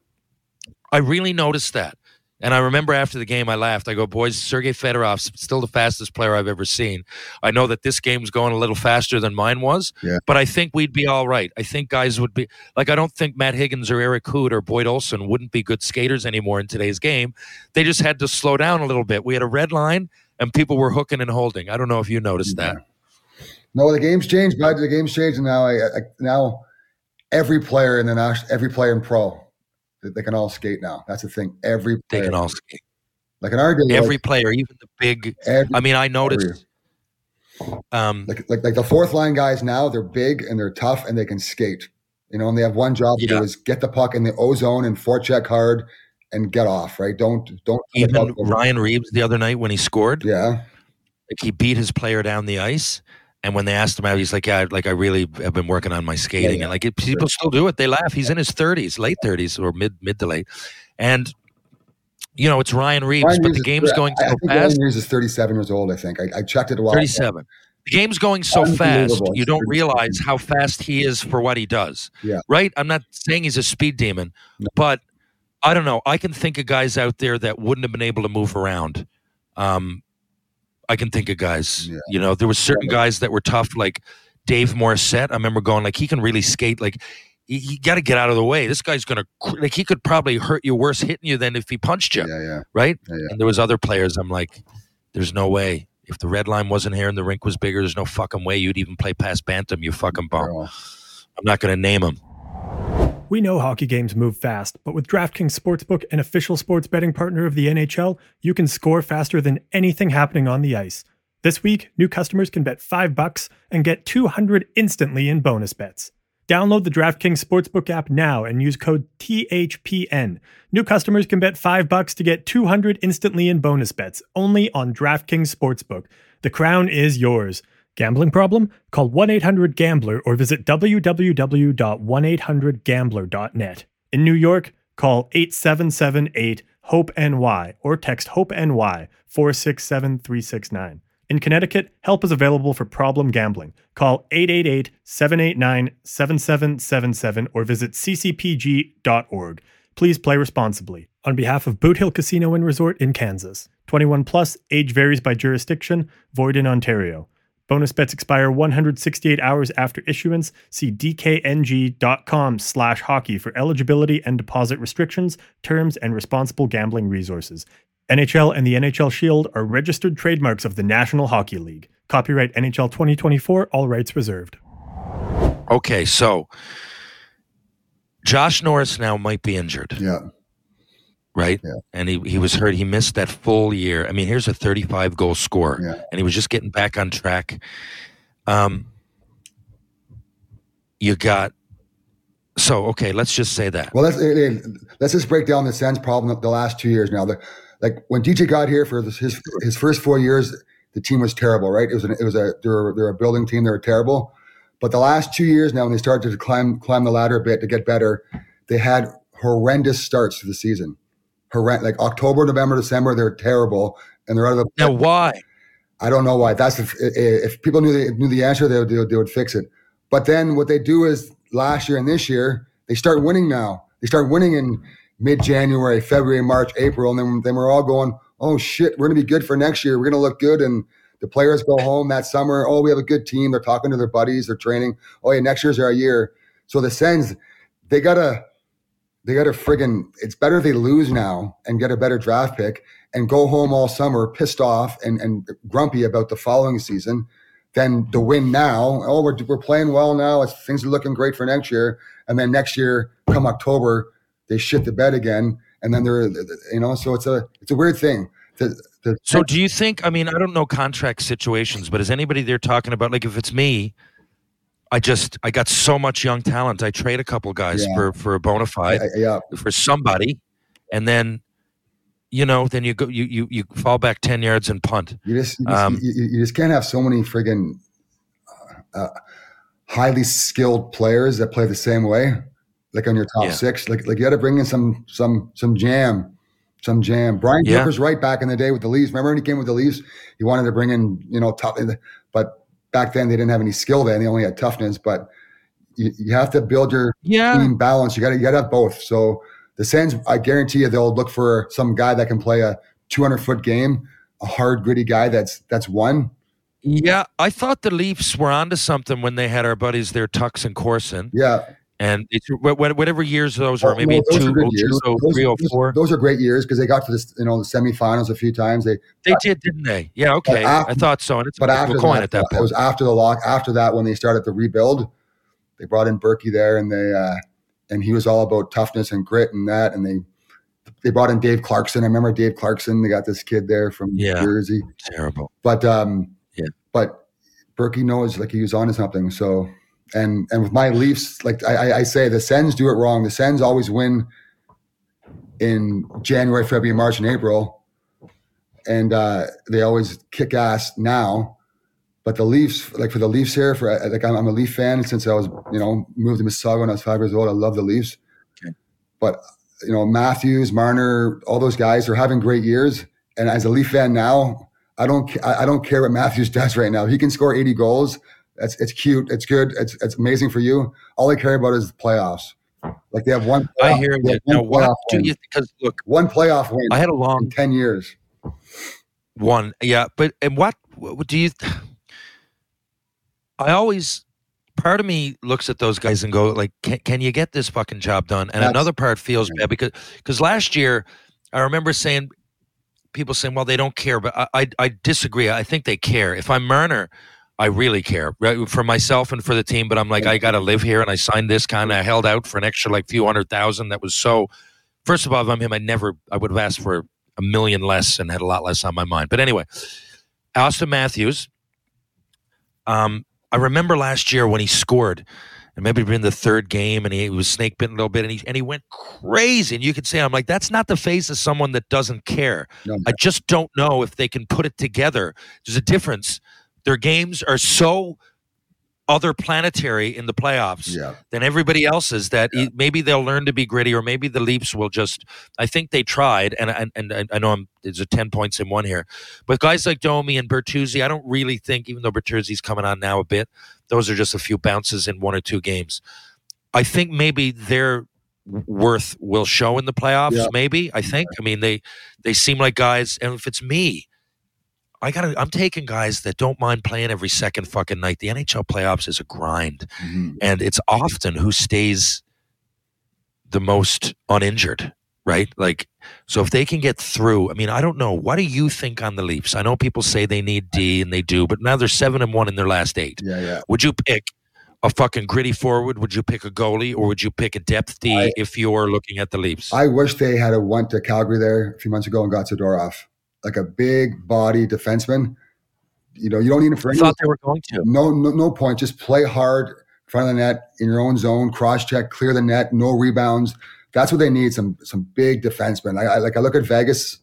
I really noticed that. And I remember after the game, I laughed. I go, boys, Sergei Fedorov's still the fastest player I've ever seen. I know that this game's going a little faster than mine was, Yeah. but I think we'd be all right. I think guys would be, like, I don't think Matt Higgins or Eric Hood or Boyd Olsen wouldn't be good skaters anymore in today's game. They just had to slow down a little bit. We had a red line, and people were hooking and holding. I don't know if you noticed that. No, the game's changed, bud. The game's changed, and now I, I now every player in the national, every player in pro, they, they can all skate now. That's the thing. Every They player, can all skate. like in our day, Every like, player, even the big, every, I mean, I noticed. Um, like, like like the fourth line guys now, they're big and they're tough and they can skate. You know, and they have one job to Yeah. do is get the puck in the O-zone and forecheck hard and get off. Right? Don't don't even Ryan Reeves the other night when he scored, Yeah, like he beat his player down the ice, and when they asked him out, he's like, "Yeah, like I really have been working on my skating." Yeah, yeah. And like it, people still do it; they laugh. He's in his thirties, late thirties, or mid mid to late, and you know it's Ryan Reeves, Ryan but Reeves the is- game's going I, I so think fast. Ryan Reeves is thirty-seven years old. I think I, I checked it a while. ago. thirty-seven. The game's going so fast, Unbelievable. you don't It's realize how fast he is for what he does. Yeah. Right? I'm not saying he's a speed demon, No. but I don't know. I can think of guys out there that wouldn't have been able to move around. Um, I can think of guys. Yeah. You know, there were certain Yeah. guys that were tough, like Dave Morissette. I remember going, like, he can really skate. Like, you, you got to get out of the way. This guy's going to, like, he could probably hurt you worse hitting you than if he punched you. Yeah, yeah. Right? Yeah, yeah. And there was other players. I'm like, there's no way. If the red line wasn't here and the rink was bigger, there's no fucking way you'd even play past Bantam, you fucking bum. Girl. I'm not going to name him. We know hockey games move fast, but with DraftKings Sportsbook, an official sports betting partner of the N H L, you can score faster than anything happening on the ice. This week, new customers can bet five bucks and get two hundred instantly in bonus bets. Download the DraftKings Sportsbook app now and use code T H P N. New customers can bet five bucks to get two hundred instantly in bonus bets only on DraftKings Sportsbook. The crown is yours. Gambling problem? Call one eight hundred gambler or visit w w w dot one eight hundred gambler dot net. In New York, call eight seven seven eight HOPE N Y or text HOPE-N-Y four six seven three six nine. In Connecticut, help is available for problem gambling. Call eight eight eight seven eight nine seven seven seven seven or visit c c p g dot org. Please play responsibly. On behalf of Boot Hill Casino and Resort in Kansas. twenty-one plus, age varies by jurisdiction, void in Ontario. Bonus bets expire one hundred sixty-eight hours after issuance. See dkng.com slash hockey for eligibility and deposit restrictions, terms, and responsible gambling resources. N H L and the N H L Shield are registered trademarks of the National Hockey League. Copyright N H L twenty twenty-four, all rights reserved. Okay, so Josh Norris now might be injured. Yeah. Right? Yeah. And he, he was hurt. He missed that full year. I mean, here's a thirty-five goal scorer. Yeah. And he was just getting back on track. Um, you got so okay. Let's just say that. Well, let's let's just break down the Sens problem the last two years now. The, like when D J got here for this, his his first four years, the team was terrible. Right? It was an, it was a they're they're a building team. They were terrible. But the last two years now, when they started to climb climb the ladder a bit to get better, they had horrendous starts to the season. Horrend- like October, November, December, they're terrible, and they're out of the. Now, why? I don't know why. That's if, if people knew the, knew the answer, they would, they would they would fix it. But then what they do is last year and this year they start winning. Now they start winning in mid-January, February, March, April, and then then we're all going, oh shit, we're gonna be good for next year. We're gonna look good, and the players go home that summer. Oh, we have a good team. They're talking to their buddies. They're training. Oh yeah, next year's our year. So the Sens, they gotta. They got to friggin' – it's better if they lose now and get a better draft pick and go home all summer pissed off and, and grumpy about the following season than to win now. Oh, we're, we're playing well now. It's, things are looking great for next year. And then next year, come October, they shit the bed again. And then they're – you know, so it's a it's a weird thing. The, the, so do you think – I mean, I don't know contract situations, but is anybody there talking about – like if it's me – I just I got so much young talent. I trade a couple guys yeah. for, for a bona fide yeah, yeah. for somebody, and then you know then you go you you, you fall back ten yards and punt. You just you just, um, you, you just can't have so many friggin' uh, highly skilled players that play the same way, like on your top yeah. six. Like like you got to bring in some some some jam, some jam. Brian yeah. Cooper's right back in the day with the Leafs. Remember when he came with the Leafs? He wanted to bring in you know top, but. Back then, they didn't have any skill then. They only had toughness. But you, you have to build your yeah. team balance. You got to you got to have both. So the Sens, I guarantee you, they'll look for some guy that can play a two hundred foot game, a hard, gritty guy that's that's one. Yeah, I thought the Leafs were onto something when they had our buddies there, Tux and Corson. Yeah. And it's whatever years those were, oh, maybe no, those two, are oh two, oh three, oh four. Those, those are great years because they got to this, you know, the semifinals a few times. They they did, didn't they? Yeah, okay. After, I thought so. And it's but a after coin that, at that point. It was after the lock. After that, when they started the rebuild, they brought in Berkey there, and they uh, and he was all about toughness and grit and that. And they they brought in Dave Clarkson. I remember Dave Clarkson. They got this kid there from yeah, Jersey. Terrible. But um, yeah, but Berkey knows like he was onto something. So. And and with my Leafs, like I, I say, the Sens do it wrong. The Sens always win in January, February, March, and April, and uh, they always kick ass now. But the Leafs, like for the Leafs here, for like I'm, I'm a Leaf fan since I was, you know, moved to Mississauga when I was five years old. I love the Leafs. Okay. But you know, Matthews, Marner, all those guys are having great years. And as a Leaf fan now, I don't I don't care what Matthews does right now. He can score eighty goals. That's it's cute. It's good. It's it's amazing for you. All I care about is the playoffs. Like they have one. I hear you. Now, what do you? Because look, one playoff win. I had a long in ten years. One, yeah, but and what, what do you? I always, part of me looks at those guys and go like, can, can you get this fucking job done? And That's, another part feels bad because because last year, I remember saying, people saying, well, they don't care, but I I, I disagree. I think they care. If I'm Marner, I really care, right, for myself and for the team, but I'm like, I got to live here, and I signed this kind of, I held out for an extra like few hundred thousand. That was so, first of all, if I'm him, I never, I would have asked for a million less and had a lot less on my mind. But anyway, Austin Matthews, um, I remember last year when he scored, and maybe in the third game, and he was snake bitten a little bit, and he and he went crazy. And you could say, I'm like, that's not the face of someone that doesn't care. No, I just don't know if they can put it together. There's a difference. Their games are so other planetary in the playoffs yeah. than everybody else's that yeah. maybe they'll learn to be gritty, or maybe the Leafs will just. I think they tried, and and, and I know I'm, there's a ten points in one here, but guys like Domi and Bertuzzi, I don't really think, even though Bertuzzi's coming on now a bit, those are just a few bounces in one or two games. I think maybe their worth will show in the playoffs. Yeah. Maybe I think. I mean, they they seem like guys, and if it's me. I got. I'm taking guys that don't mind playing every second fucking night. The N H L playoffs is a grind, Mhm. and it's often who stays the most uninjured, right? Like, so if they can get through, I mean, I don't know. What do you think on the Leafs? I know people say they need D, and they do, but now they're seven and one in their last eight. Yeah, yeah. Would you pick a fucking gritty forward? Would you pick a goalie, or would you pick a depth D I- if you're looking at the Leafs? I wish they had a went to Calgary there a few months ago and got Zadorov, like a big body defenseman. You know, you don't need him for I any. thought they were going to. No, no, no point. Just play hard in front of the net in your own zone, cross check, clear the net, no rebounds. That's what they need. Some some big defensemen. I, I like. I look at Vegas.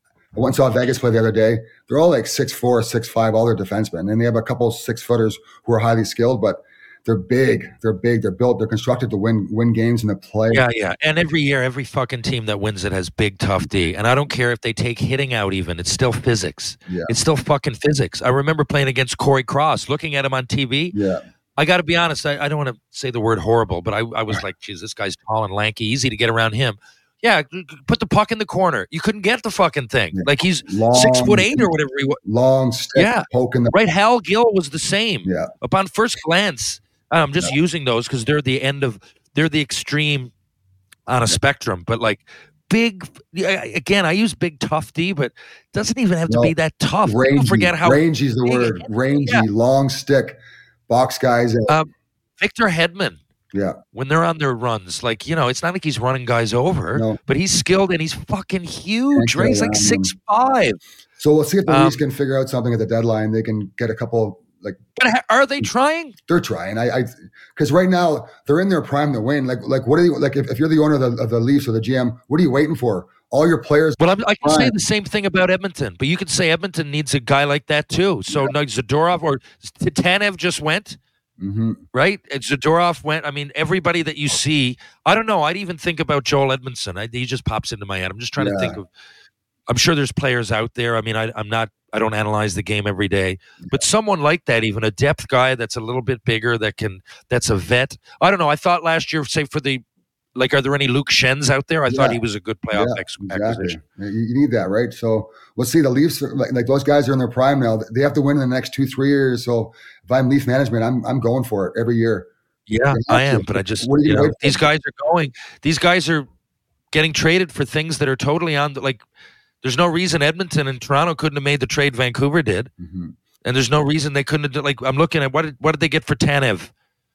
I went and saw Vegas play the other day. They're all like six four, six five, all their defensemen, and they have a couple six footers who are highly skilled, but they're big. They're big. They're built. They're constructed to win win games and to play. Yeah, yeah. And every year, every fucking team that wins it has big, tough D. And I don't care if they take hitting out even. It's still physics. Yeah. It's still fucking physics. I remember playing against Corey Cross, looking at him on T V. Yeah. I got to be honest. I, I don't want to say the word horrible, but I, I was like, geez, this guy's tall and lanky. Easy to get around him. Yeah, put the puck in the corner. You couldn't get the fucking thing. Yeah. Like he's Long, six foot eight or whatever he was. Long stick, Yeah. poking the Right? Hal Gill was the same. Yeah. Upon first glance, I'm just using those because they're the end of, they're the extreme on a spectrum. But like big, yeah, again, I use big tough D, but it doesn't even have to No, be that tough. People rangy. forget how rangy is the big word. it is. Rangy, Yeah. long stick, box guys. and- Um, Victor Hedman, yeah. when they're on their runs, like, you know, it's not like he's running guys over, No. but he's skilled and he's fucking huge, Can't right? He's get like around six five. So we'll see if the Um, Leafs can figure out something at the deadline. They can get a couple. Like But ha- are they trying? they're trying. I, I, because right now they're in their prime to win. Like, like what are you like? If, if you're the owner of the, of the Leafs or the G M, what are you waiting for? All your players. Well, I'm, I can say Fine. the same thing about Edmonton, but you could say Edmonton needs a guy like that too. So like Zadorov or Tanev just went, Mhm. right? And Zadorov went. I mean, everybody that you see, I don't know. I'd even think about Joel Edmondson. I, he just pops into my head. I'm just trying to Yeah. think of. I'm sure there's players out there. I mean, I, I'm not. I don't analyze the game every day, but someone like that, even a depth guy that's a little bit bigger, that can, that's a vet. I don't know. I thought last year, say for the, like, are there any Luke Shens out there? I thought Yeah. he was a good playoff Yeah, ex- exactly. acquisition. You, you need that, right? So we'll see. The Leafs, are, like, like those guys are in their prime now. They have to win in the next two, three years. So if I'm Leaf management, I'm I'm going for it every year. Yeah, They I have am, to. but I just, What are you you gonna know, wait for? these guys are going. These guys are getting traded for things that are totally on. The, like, there's no reason Edmonton and Toronto couldn't have made the trade Vancouver did, Mhm. and there's no reason they couldn't have. done- Like, I'm looking at what did what did they get for Tanev,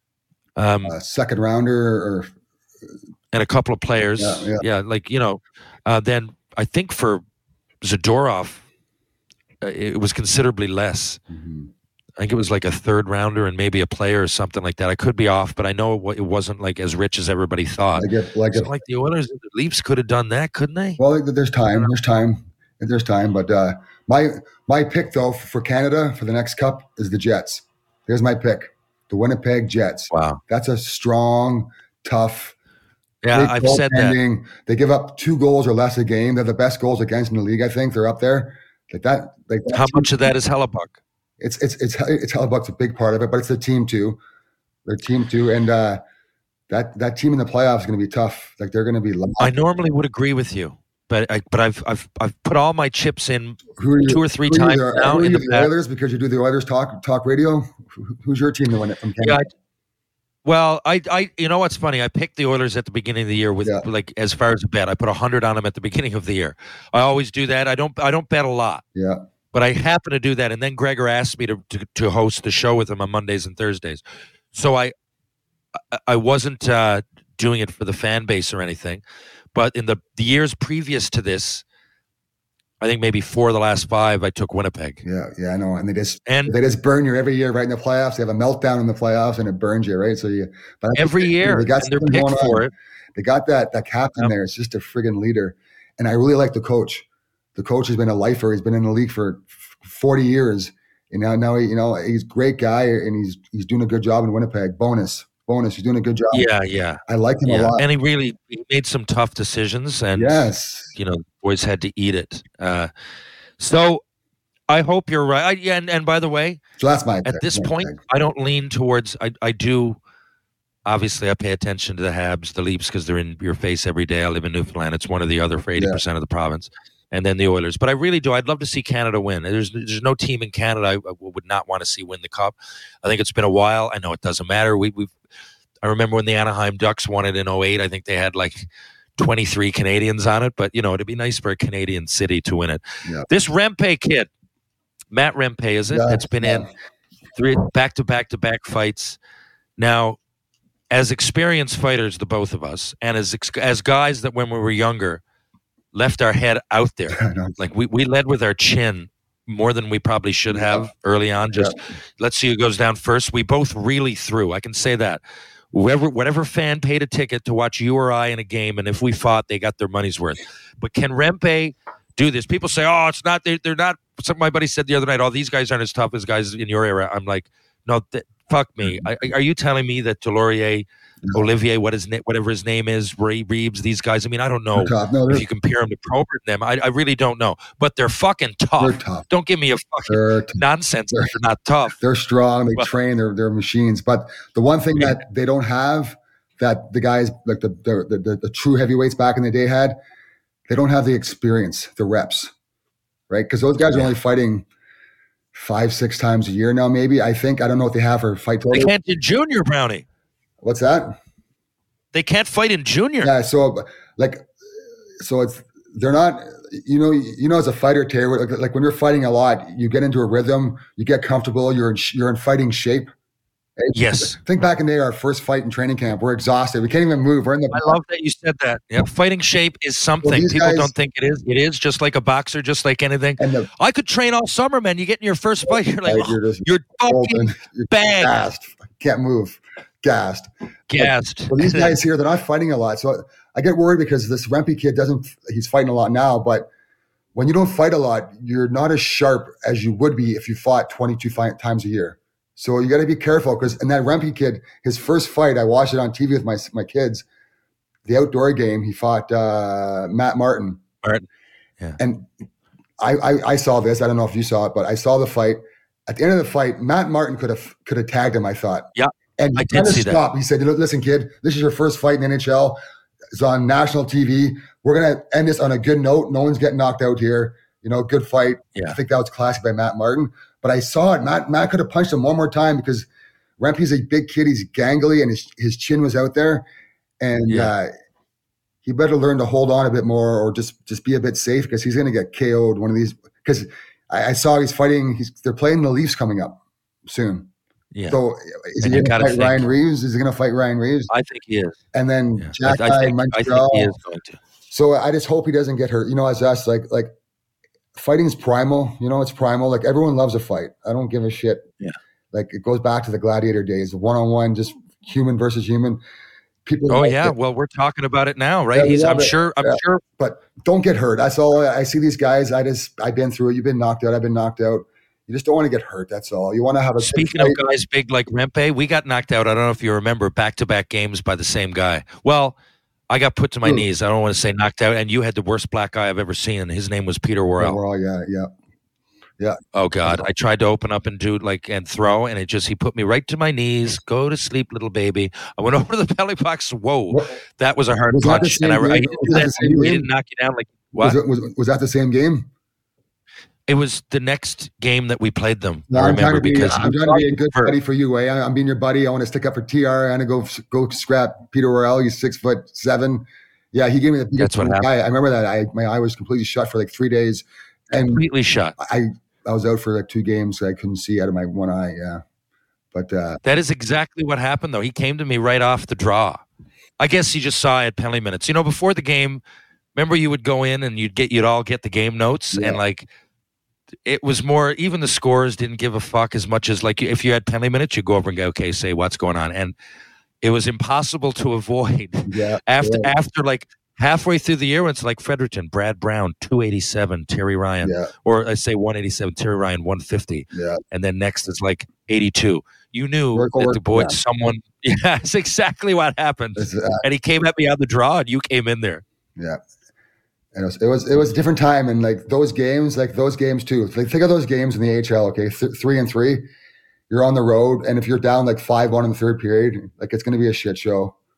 um, A second rounder or and a couple of players. Yeah, yeah. like you know, uh, then I think for Zadorov, uh, it was considerably less. Mhm. I think it was like a third rounder and maybe a player or something like that. I could be off, but I know it wa- it wasn't like as rich as everybody thought. like if like So if like the Oilers and the Leafs could have done that, couldn't they? well, like, there's time. There's time. There's time. But uh, my my pick though for Canada for the next cup is the Jets. Here's my pick: the Winnipeg Jets. Wow. That's a strong, tough. Yeah, great I've said that. goaltending. They give up two goals or less a game. They're the best goals against in the league. I think they're up there. Like that. Like that How team- much of that is Hellebuck? It's it's it's it's Hellebuck's a big part of it, but it's the team too. Their team too, and uh, that that team in the playoffs is going to be tough. Like they're going to be. Locked. I normally would agree with you, but I, but I've I've I've put all my chips in Who are you, two or three who are times you, now Who are in you, the the past. Oilers because you do the Oilers talk talk radio. Who- Who's your team to win it from Yeah, Canada? I, well, I, I, you know what's funny? I picked the Oilers at the beginning of the year with Yeah. like as far as a bet. I put a hundred on them at the beginning of the year. I always do that. I don't, I don't bet a lot, Yeah, but I happen to do that. And then Gregor asked me to to, to host the show with him on Mondays and Thursdays, so I, I, I wasn't uh, doing it for the fan base or anything. But in the, the years previous to this, I think maybe four of the last five, I took Winnipeg. yeah, yeah. I know, and they just And they just burn you every year right in the playoffs. They have a meltdown in the playoffs, and it burns you right. So you, but I think every they- year, they got and they're something picked going for on. it. They got that that captain Yep. there. It's just a friggin' leader, and I really like the coach. The coach has been a lifer. He's been in the league for forty years, and now now he, you know he's a great guy, and he's he's doing a good job in Winnipeg. Bonus, bonus. He's doing a good job. Yeah, yeah, I like him a yeah. lot. And he really he made some tough decisions, and Yes, you know, boys had to eat it. Uh, so I hope you're right. I, yeah, and, and by the way, so that's my at pick, this my point, pick. I don't lean towards. I, I do. Obviously, I pay attention to the Habs, the Leafs, because they're in your face every day. I live in Newfoundland. It's one or the other for eighty percent of the province. and then the Oilers. But I really do. I'd love to see Canada win. There's there's no team in Canada I, I would not want to see win the Cup. I think it's been a while. I know it doesn't matter. We we I remember when the Anaheim Ducks won it in oh eight. I think they had like twenty-three Canadians on it. But, you know, it'd be nice for a Canadian city to win it. Yeah. This Rempe kid, Matt Rempe, is it? Yeah, that's been yeah. in three back-to-back-to-back fights. Now, as experienced fighters, the both of us, and as as guys that when we were younger left our head out there, like we, we led with our chin more than we probably should have early on. Just yeah. let's see who goes down first. We both really threw. I can say that. Whoever, whatever fan paid a ticket to watch you or I in a game, and if we fought, they got their money's worth. But can Rempe do this? People say, "Oh, it's not." They're, they're not. Some my buddy said the other night, "Oh, these guys aren't as tough as guys in your era." I'm like, no, th- fuck me. I, are you telling me that Delorier, no. Olivier, what is whatever his name is, Ray Reeves, these guys? I mean, I don't know no, if you compare them to Probert and them. I, I really don't know. But they're fucking tough. They're tough. Don't give me a fucking t- nonsense. They're, they're not tough. They're strong. They well, train. They're they're machines. But the one thing yeah. that they don't have that the guys like the the, the the the true heavyweights back in the day had, they don't have the experience, the reps, right? Because those guys yeah. are only fighting five, six times a year now, maybe. I think I don't know what they have for fight total. They can't do junior, Brownie. What's that? They can't fight in junior. Yeah, so like, so it's they're not. You know, you know, as a fighter, Terry, like, like when you're fighting a lot, you get into a rhythm, you get comfortable, you're in, you're in fighting shape. Yes. Think back in the day, our first fight in training camp, we're exhausted. We can't even move. We're in the. I love that you said that. Yeah, fighting shape is something. Well, People guys, don't think it is. It is just like a boxer, just like anything. The, I could train all summer, man. You get in your first fight, you're like, oh, you're, just you're fucking you're bagged. Gassed. Can't move. Gassed. Gassed. But, well, these guys here, they're not fighting a lot. So I get worried because this Rempe kid doesn't, he's fighting a lot now, but when you don't fight a lot, you're not as sharp as you would be if you fought twenty-two fight times a year. So you got to be careful because, and that Rempe kid, his first fight, I watched it on T V with my my kids, the outdoor game, he fought uh, Matt Martin. Martin, yeah. And I, I I saw this. I don't know if you saw it, but I saw the fight. At the end of the fight, Matt Martin could have could have tagged him, I thought. Yeah, and I did see stop. that. He said, "Listen, kid, this is your first fight in the N H L. It's on national T V. We're gonna end this on a good note. No one's getting knocked out here. You know, good fight." Yeah. I think that was classic by Matt Martin. But I saw it. Matt Matt could have punched him one more time because Rempe's a big kid. He's gangly, and his his chin was out there. And yeah. uh, he better learn to hold on a bit more, or just just be a bit safe because he's going to get K O'd one of these. Because I, I saw he's fighting. He's they're playing the Leafs coming up soon. Yeah. So is and he going to fight think, Ryan Reeves? Is he going to fight Ryan Reeves? I think he is. And then yeah. Jack I, I, think, I think he is going to. So I just hope he doesn't get hurt. You know, as us, like like. Fighting's primal, you know, it's primal. Like everyone loves a fight. I don't give a shit. Yeah. Like it goes back to the gladiator days, one-on-one, just human versus human. People. Oh yeah. It. Well, we're talking about it now, right? Yeah, He's, I'm it. sure, I'm yeah. sure. But don't get hurt. That's all I see these guys. I just, I've been through it. You've been knocked out. I've been knocked out. You just don't want to get hurt. That's all. You want to have a. Speaking of guys big like Rempe, we got knocked out. I don't know if you remember back-to-back games by the same guy. Well, I got put to my Ooh. knees. I don't want to say knocked out. And you had the worst black guy I've ever seen. His name was Peter Worrell. Worrell, yeah, yeah, yeah. Oh God! I tried to open up and do like and throw, and it just he put me right to my knees. Go to sleep, little baby. I went over to the belly box. Whoa, what? That was a hard was punch, and I, I didn't, that, I didn't knock you down like what? Was, it, was, was that the same game? It was the next game that we played them. No, I I'm remember be, because I'm trying to be a good for, buddy for you, eh? I'm being your buddy. I want to stick up for T R. I want to go go scrap Peter Worrell. He's six foot seven. Yeah, he gave me the. That's what happened. I, I remember that. I my eye was completely shut for like three days. And completely shut. I I was out for like two games. So I couldn't see out of my one eye. Yeah, but uh, that is exactly what happened. Though he came to me right off the draw. I guess he just saw I had penalty minutes. You know, before the game, remember you would go in and you'd get you'd all get the game notes yeah. and like. It was more, even the scores didn't give a fuck as much as like if you had penalty minutes, you go over and go, okay, say what's going on. And it was impossible to avoid yeah, after, yeah. after like halfway through the year, when it's like Fredericton, Brad Brown, two eighty-seven, Terry Ryan, yeah. or I say one eighty-seven, Terry Ryan, one fifty. Yeah. And then next is like eighty-two. You knew work, that work, the boy, yeah. someone, yeah, that's exactly what happened. Uh, and he came at me on the draw and you came in there. Yeah. And it was, it was it was a different time, and like those games, like those games too. Like think of those games in the A H L. Okay, Th- three and three, you're on the road, and if you're down like five one in the third period, like it's going to be a shit show.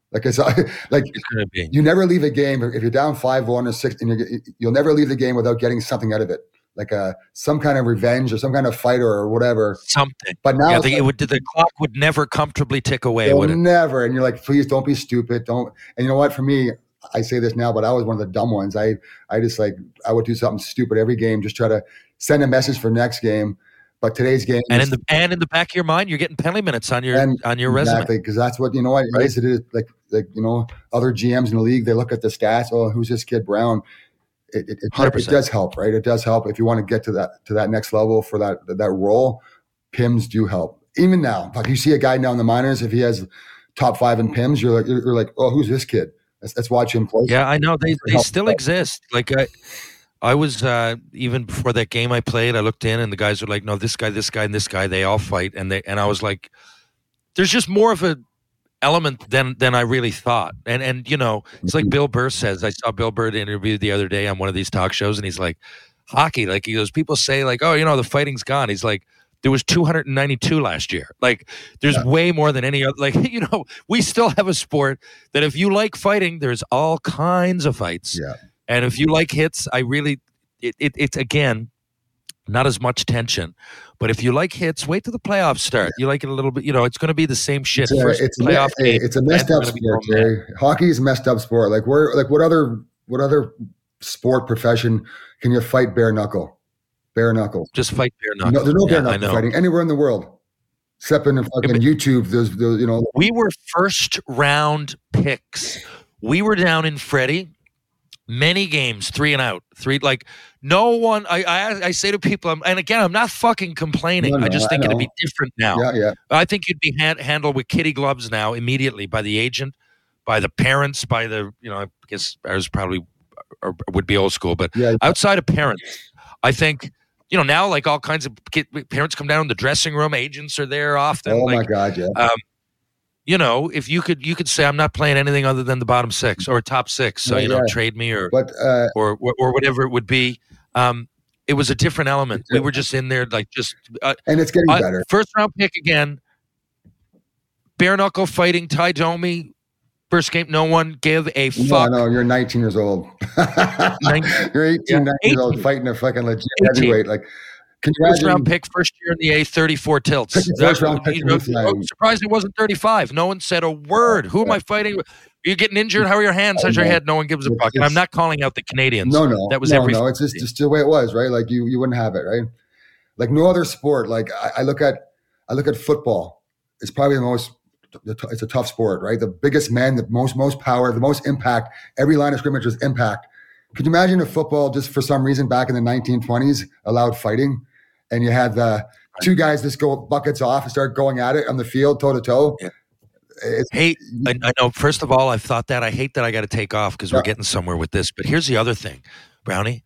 Like it's like It's gonna be. you never leave a game if you're down five one or six, and you're, you'll never leave the game without getting something out of it, like a some kind of revenge or some kind of fight or whatever. Something. But now yeah, it's the, like, it would, the clock would never comfortably tick away, they'll would it? never. And you're like, please don't be stupid. Don't. And you know what? For me, I say this now, but I was one of the dumb ones. I I just like I would do something stupid every game, just try to send a message for next game. But today's game, And in the and in the back of your mind, you're getting penalty minutes on your and on your resume. exactly, because that's what you know. What Right. it is, it is like like you know, other G Ms in the league, they look at the stats. Oh, who's this kid Brown? It it, it, one hundred it percent. does help, right? It does help if you want to get to that to that next level for that that role. P I Ms do help. Even now, like you see a guy now in the minors, if he has top five in P I Ms, you're like you're, you're like, oh, who's this kid? Let's, let's watch him play. Yeah, I know they they help. still exist. Like I, I was uh, even before that game I played. I looked in, and the guys were like, "No, this guy, this guy, and this guy. They all fight." And they and I was like, "There's just more of a element than than I really thought." And and you know, it's like Bill Burr says. I saw Bill Burr interviewed the other day on one of these talk shows, and he's like, "Hockey, like he goes, people say like, oh, you know, the fighting's gone." He's like, there was two hundred ninety-two last year. Like, there's Yeah. way more than any other. Like, you know, we still have a sport that if you like fighting, there's all kinds of fights. Yeah. And if you like hits, I really, it, it it's again, not as much tension. But if you like hits, wait till the playoffs start. You like it a little bit, you know, it's going to be the same shit. It's a, First it's, a, playoff hey, game. it's a messed fans are up gonna be sport, going mad. Jerry. Hockey is a messed up sport. Like where, like what other, what other sport profession can you fight bare knuckle? Bare knuckle. Just fight bare No, knuckles. there's no bare Yeah, I knuckle know. fighting anywhere in the world, except in fucking but- YouTube. There's, there's, you know, We were first round picks. We were down in Freddie. Many games, three and out, three like no one. I I, I say to people, I'm, and again, I'm not fucking complaining. No, no, I just I think it'd know. be different now. yeah, yeah. I think you'd be hand, handled with kitty gloves now immediately by the agent, by the parents, by the you know. I guess ours probably or would be old school, but Yeah. outside of parents, I think you know now like all kinds of kid, parents come down in the dressing room. Agents are there often. Oh like, my God, yeah. um, you know, if you could, you could say I'm not playing anything other than the bottom six or top six. So Yeah, you know, yeah. trade me or But uh, or or whatever it would be. Um, it was a different element. We were just in there, like just uh, and it's getting uh, better. first round pick again. Bare knuckle fighting, Ty Domi. First game, no one gave a No, fuck. no, you're nineteen years old. Nineteen- You're eighteen, Yeah, nineteen years old eighteen. fighting a fucking legit eighteen. heavyweight. Like, can you First imagine? round pick, first year in the A, thirty-four tilts. Pick the first That- round pick you to know, move flag. I'm surprised it wasn't thirty-five. No one said a word. Who am I fighting? Are you getting injured? How are your hands? How's your I know. head? No one gives a It's- fuck. And I'm it's- not calling out the Canadians. No, no, That was no, every. no. It's just, just the way it was, right? Like you, you wouldn't have it, right? Like no other sport. Like I, I look at, I look at football. It's probably the most. It's a tough sport, right? The biggest men, the most, most power, the most impact. Every line of scrimmage is impact. Could you imagine if football, just for some reason, back in the nineteen twenties, allowed fighting, and you had the two guys just go buckets off and start going at it on the field, toe to toe? Yeah. It's Hey, I, I know. First of all, I've thought that. I hate that I got to take off because we're Yeah. getting somewhere with this. But here's the other thing, Brownie.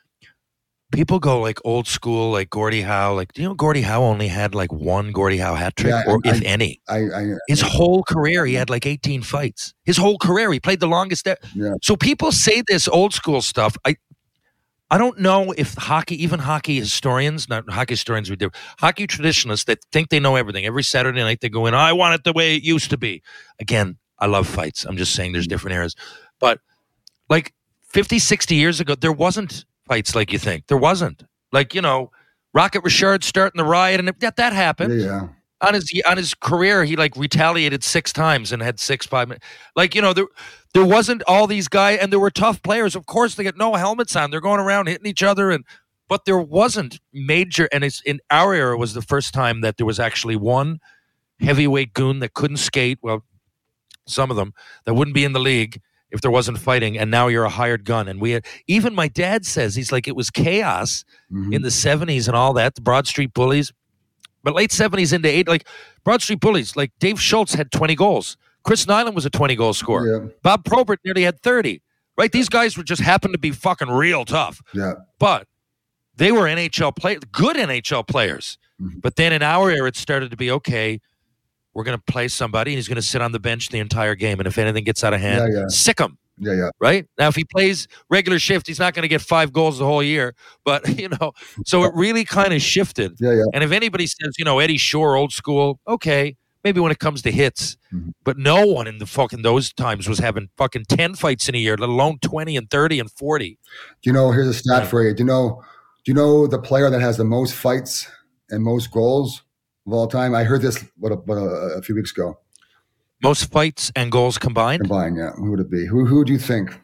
People go like old school, like Gordie Howe. Like, do you know Gordie Howe only had like one Gordie Howe hat trick, Yeah, or I- if any? I, I, His whole career, he had like eighteen fights. His whole career, he played the longest. e- yeah. So people say this old school stuff. I, I don't know if hockey, even hockey historians, not hockey historians, we do hockey traditionalists that think they know everything. Every Saturday night they go in, I want it the way it used to be. Again, I love fights. I'm just saying there's different eras. But like fifty, sixty years ago, there wasn't fights like you think. There wasn't. Like, you know, Rocket Richard starting the riot, and that, that happened. Yeah, yeah. On his on his career, he like retaliated six times and had six five minutes. Like, you know, there there wasn't all these guys, and there were tough players. Of course, they got no helmets on. They're going around hitting each other, and but there wasn't major. And it's in our era was the first time that there was actually one heavyweight goon that couldn't skate. Well, some of them that wouldn't be in the league if there wasn't fighting. And now you're a hired gun. And we had, even my dad says he's like it was chaos Mhm. in the seventies and all that. The Broad Street Bullies. But late seventies into eight, like Broad Street Bullies, like Dave Schultz had twenty goals. Chris Nyland was a twenty goal scorer. Yeah. Bob Probert nearly had thirty. Right? These guys were just happened to be fucking real tough. Yeah. But they were N H L players, good N H L players. Mhm. But then in our era, it started to be okay. We're going to play somebody, and he's going to sit on the bench the entire game. And if anything gets out of hand, Yeah, yeah. sick him. Yeah, yeah. Right now, if he plays regular shift, he's not going to get five goals the whole year. But you know, so it really kind of shifted. Yeah, yeah. And if anybody says, you know, Eddie Shore, old school, okay, maybe when it comes to hits, Mhm. but no one in the fucking those times was having fucking ten fights in a year, let alone twenty and thirty and forty. Do you know? Here's a stat Yeah. for you. Do you know? Do you know the player that has the most fights and most goals of all time? I heard this what a, what a, a few weeks ago. Most fights and goals combined. Combined, yeah. Who would it be? Who who would you think?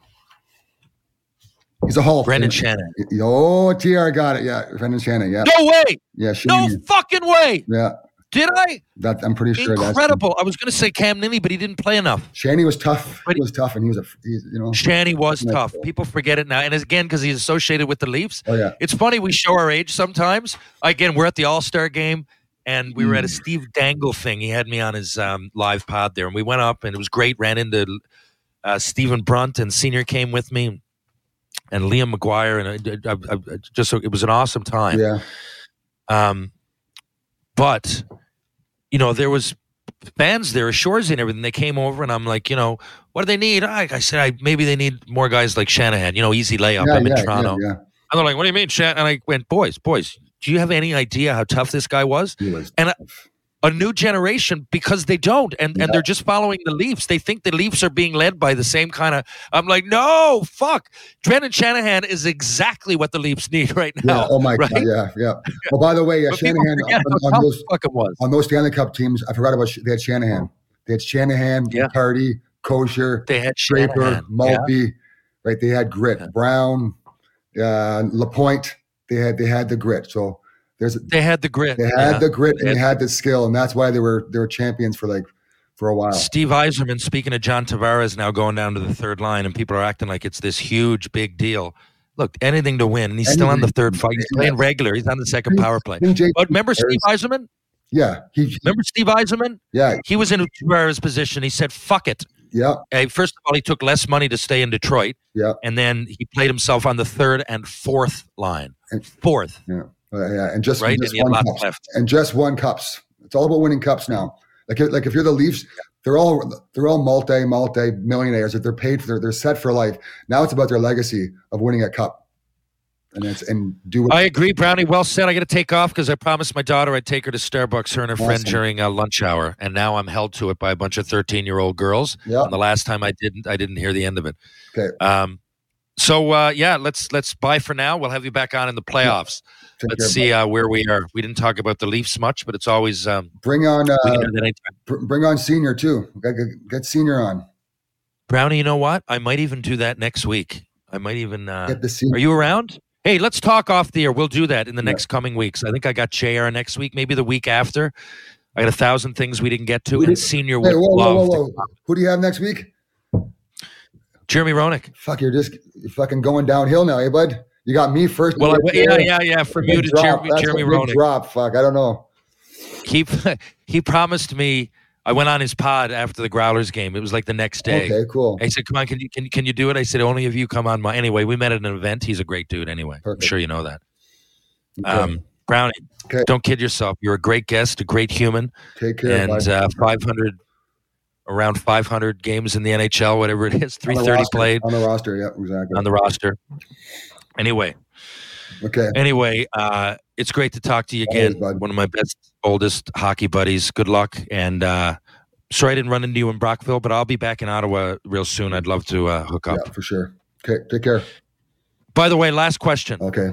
He's a Hall of Brendan Famer. Shannon. Oh, T R got it. Yeah, Brendan Shannon. Yeah, No way. yeah, No Shannon. fucking way. Yeah, Did I? that I'm pretty sure. Incredible. I was going to say Cam Ninney, but he didn't play enough. That's Shanny was tough. But he was tough, and he was a he's, you know. Shanny was Yeah. tough. People forget it now. And again, because he's associated with the Leafs. Oh yeah, It's funny, we show our age sometimes. Again, we're at the All-Star game, and we were at a Mm. Steve Dangle thing. He had me on his um, live pod there, and we went up, and it was great. Ran into uh, Stephen Brunt, and Senior came with me, and Liam McGuire, and I, I, I, just it was an awesome time. yeah. Um, but you know, there was fans there, Shoresy and everything. They came over, and I'm like, you know, what do they need? I, I said, I, maybe they need more guys like Shanahan. You know, easy layup. yeah, I'm in yeah, Toronto. yeah, yeah. And they're like, what do you mean, Shan? And I went, boys, boys, do you have any idea how tough this guy was? He was And a new generation, because they don't, and, Yeah. and they're just following the Leafs. They think the Leafs are being led by the same kind of. I'm like, no, fuck. Brendan Shanahan is exactly what the Leafs need right now. Yeah. Oh my right? god. Yeah. Yeah. Well, by the way, yeah, But people Shanahan forget on, how on tough those the fuck it was. on those Stanley Cup teams. I forgot about Sh- they had Shanahan. They had Shanahan, Yeah. Cardi, Kosher, They had Draper, Shanahan. Yeah. Maltby. Right. They had grit. Yeah. Brown, uh, Lapointe. They had they had the grit. So there's They had the grit. they had yeah. the grit and They they had- had the skill, and that's why they were they were champions for like for a while. Steve Yzerman, speaking of John Tavares, now going down to the third line, and people are acting like it's this huge, big deal. Look, anything to win, and he's still on the third fight. He's playing regular. He's on the second power play. Didn't J P But remember Tavares- Steve Yzerman? Yeah, he, Remember Steve Yzerman? yeah, He was in Tavares' position. He said, fuck it. yeah, Hey, first of all, he took less money to stay in Detroit, yeah, and then he played himself on the third and fourth line. And- Fourth, yeah, Uh, yeah, and just, right? just And he had won lots cups. left. and just won cups. It's all about winning cups now. Like like if you're the Leafs, they're all they're all multi multi millionaires. If they're paid for, they're, they're set for life. Now it's about their legacy of winning a cup, and it's and do what I agree, Brownie. Well said. I got to take off because I promised my daughter I'd take her to Starbucks, her and her friend, Awesome. during uh, lunch hour, and now I'm held to it by a bunch of thirteen-year-old girls. Yeah. And the last time I didn't, I didn't hear the end of it. Okay. Um, so uh, yeah, let's let's bye for now. We'll have you back on in the playoffs. Take Let's care, see uh, where we are. We didn't talk about the Leafs much, but it's always um, Bring on uh, we can do that anytime. br- bring on Senior too. Get, get, get Senior on. Brownie, you know what? I might even do that next week. I might even. Uh, Get the Senior. are you around? Hey, let's talk off the air. We'll do that in the Yeah. next coming weeks. I think I got J R next week, maybe the week after. I got a thousand things we didn't get to, We and did- Senior Hey, would whoa, whoa, love whoa, to- whoa! Who do you have next week? Jeremy Roenick. Fuck, you're just you're fucking going downhill now, eh, bud? You got me first. Well, I, You yeah, got- yeah, yeah. From Big you to drop. Jeremy, That's Jeremy a big Roenick. drop. Fuck, I don't know. He he promised me. I went on his pod after the Growlers game. It was like the next day. Okay, cool. I said, "Come on, can you can, can you do it?" I said, "Only if you come on my." Anyway, we met at an event. He's a great dude. Anyway, Perfect. I'm sure you know that. Okay. Um, Brownie, Okay. don't kid yourself. You're a great guest, a great human, Take care. and bye. uh, five hundred, around five hundred games in the N H L, whatever it is, On the three thirty roster. played on the roster. Yeah, exactly. on the roster. Anyway, okay. anyway, uh, it's great to talk to you again. Always, bud. One of my best, oldest hockey buddies. Good luck, and uh, sorry I didn't run into you in Brockville, but I'll be back in Ottawa real soon. I'd love to uh, hook up. Yeah, for sure. Okay, take care. By the way, last question. Okay.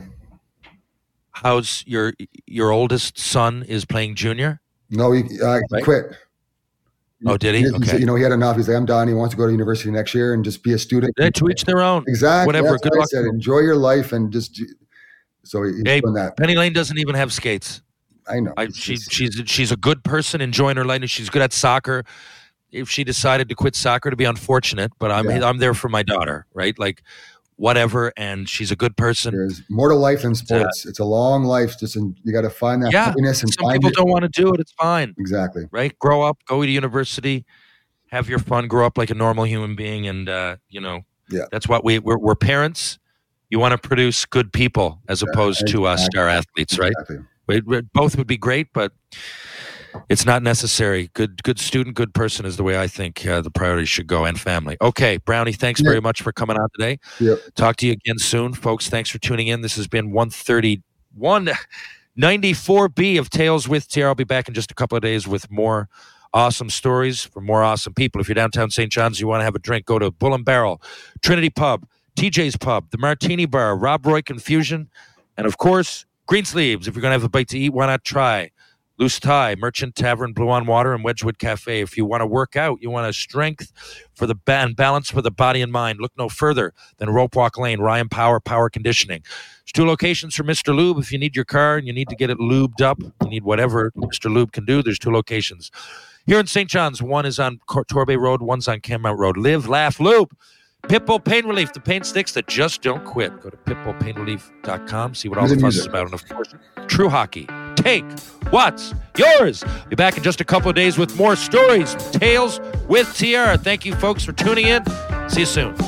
How's your your oldest son is playing junior? No, he, uh, he Right. quit. Oh, did he? He- he Okay. said, you know, he had enough. He's like, I'm done. He wants to go to university next year and just be a student. Yeah, to each their own. Exactly. Whatever. That's Good what luck I said. to him. Enjoy your life and just. do- So he- he's Hey, doing that. Penny Lane doesn't even have skates. I know. I, It's she, just- she's she's a good person, enjoying her life. and She's good at soccer. If she decided to quit soccer, to be unfortunate, but I'm Yeah. I'm there for my daughter, right? Like, whatever. And she's a good person. There's more to life than sports. It's a long life. Just in, you got to find that Yeah, happiness and Some find people it. don't want to do it. It's fine, Exactly. right? Grow up, go to university, have your fun, grow up like a normal human being, and uh, you know, Yeah. that's what we we're, we're parents. You want to produce good people as opposed to uh, exactly. star athletes, right? Exactly. We, we- both would be great, but it's not necessary. Good, good student, good person is the way I think uh, the priorities should go, and family. Okay, Brownie, thanks Yeah. very much for coming on today. Yep. Talk to you again soon, folks. Thanks for tuning in. This has been one thirty-one ninety-four B of Tales with T R. I'll be back in just a couple of days with more awesome stories from more awesome people. If you're downtown Saint John's, you want to have a drink, go to Bull and Barrel, Trinity Pub, T J's Pub, the Martini Bar, Rob Roy Confusion, and of course, Greensleeves. If you're going to have a bite to eat, why not try Loose Tie, Merchant Tavern, Blue on Water, and Wedgwood Cafe. If you want to work out, you want a strength for the ba- and balance for the body and mind, look no further than Rope Walk Lane, Ryan Power, Power Conditioning. There's two locations for Mister Lube. If you need your car and you need to get it lubed up, you need whatever Mister Lube can do, there's two locations. Here in Saint John's, one is on Torbay Road, one's on Cammount Road. Live, laugh, lube. Pitbull Pain Relief, the pain sticks that just don't quit. Go to pitbull pain relief dot com, see what all the fuss is about. And of course, True Hockey. Take what's yours. Be back in just a couple of days with more stories, tales with T R. Thank you, folks, for tuning in. See you soon.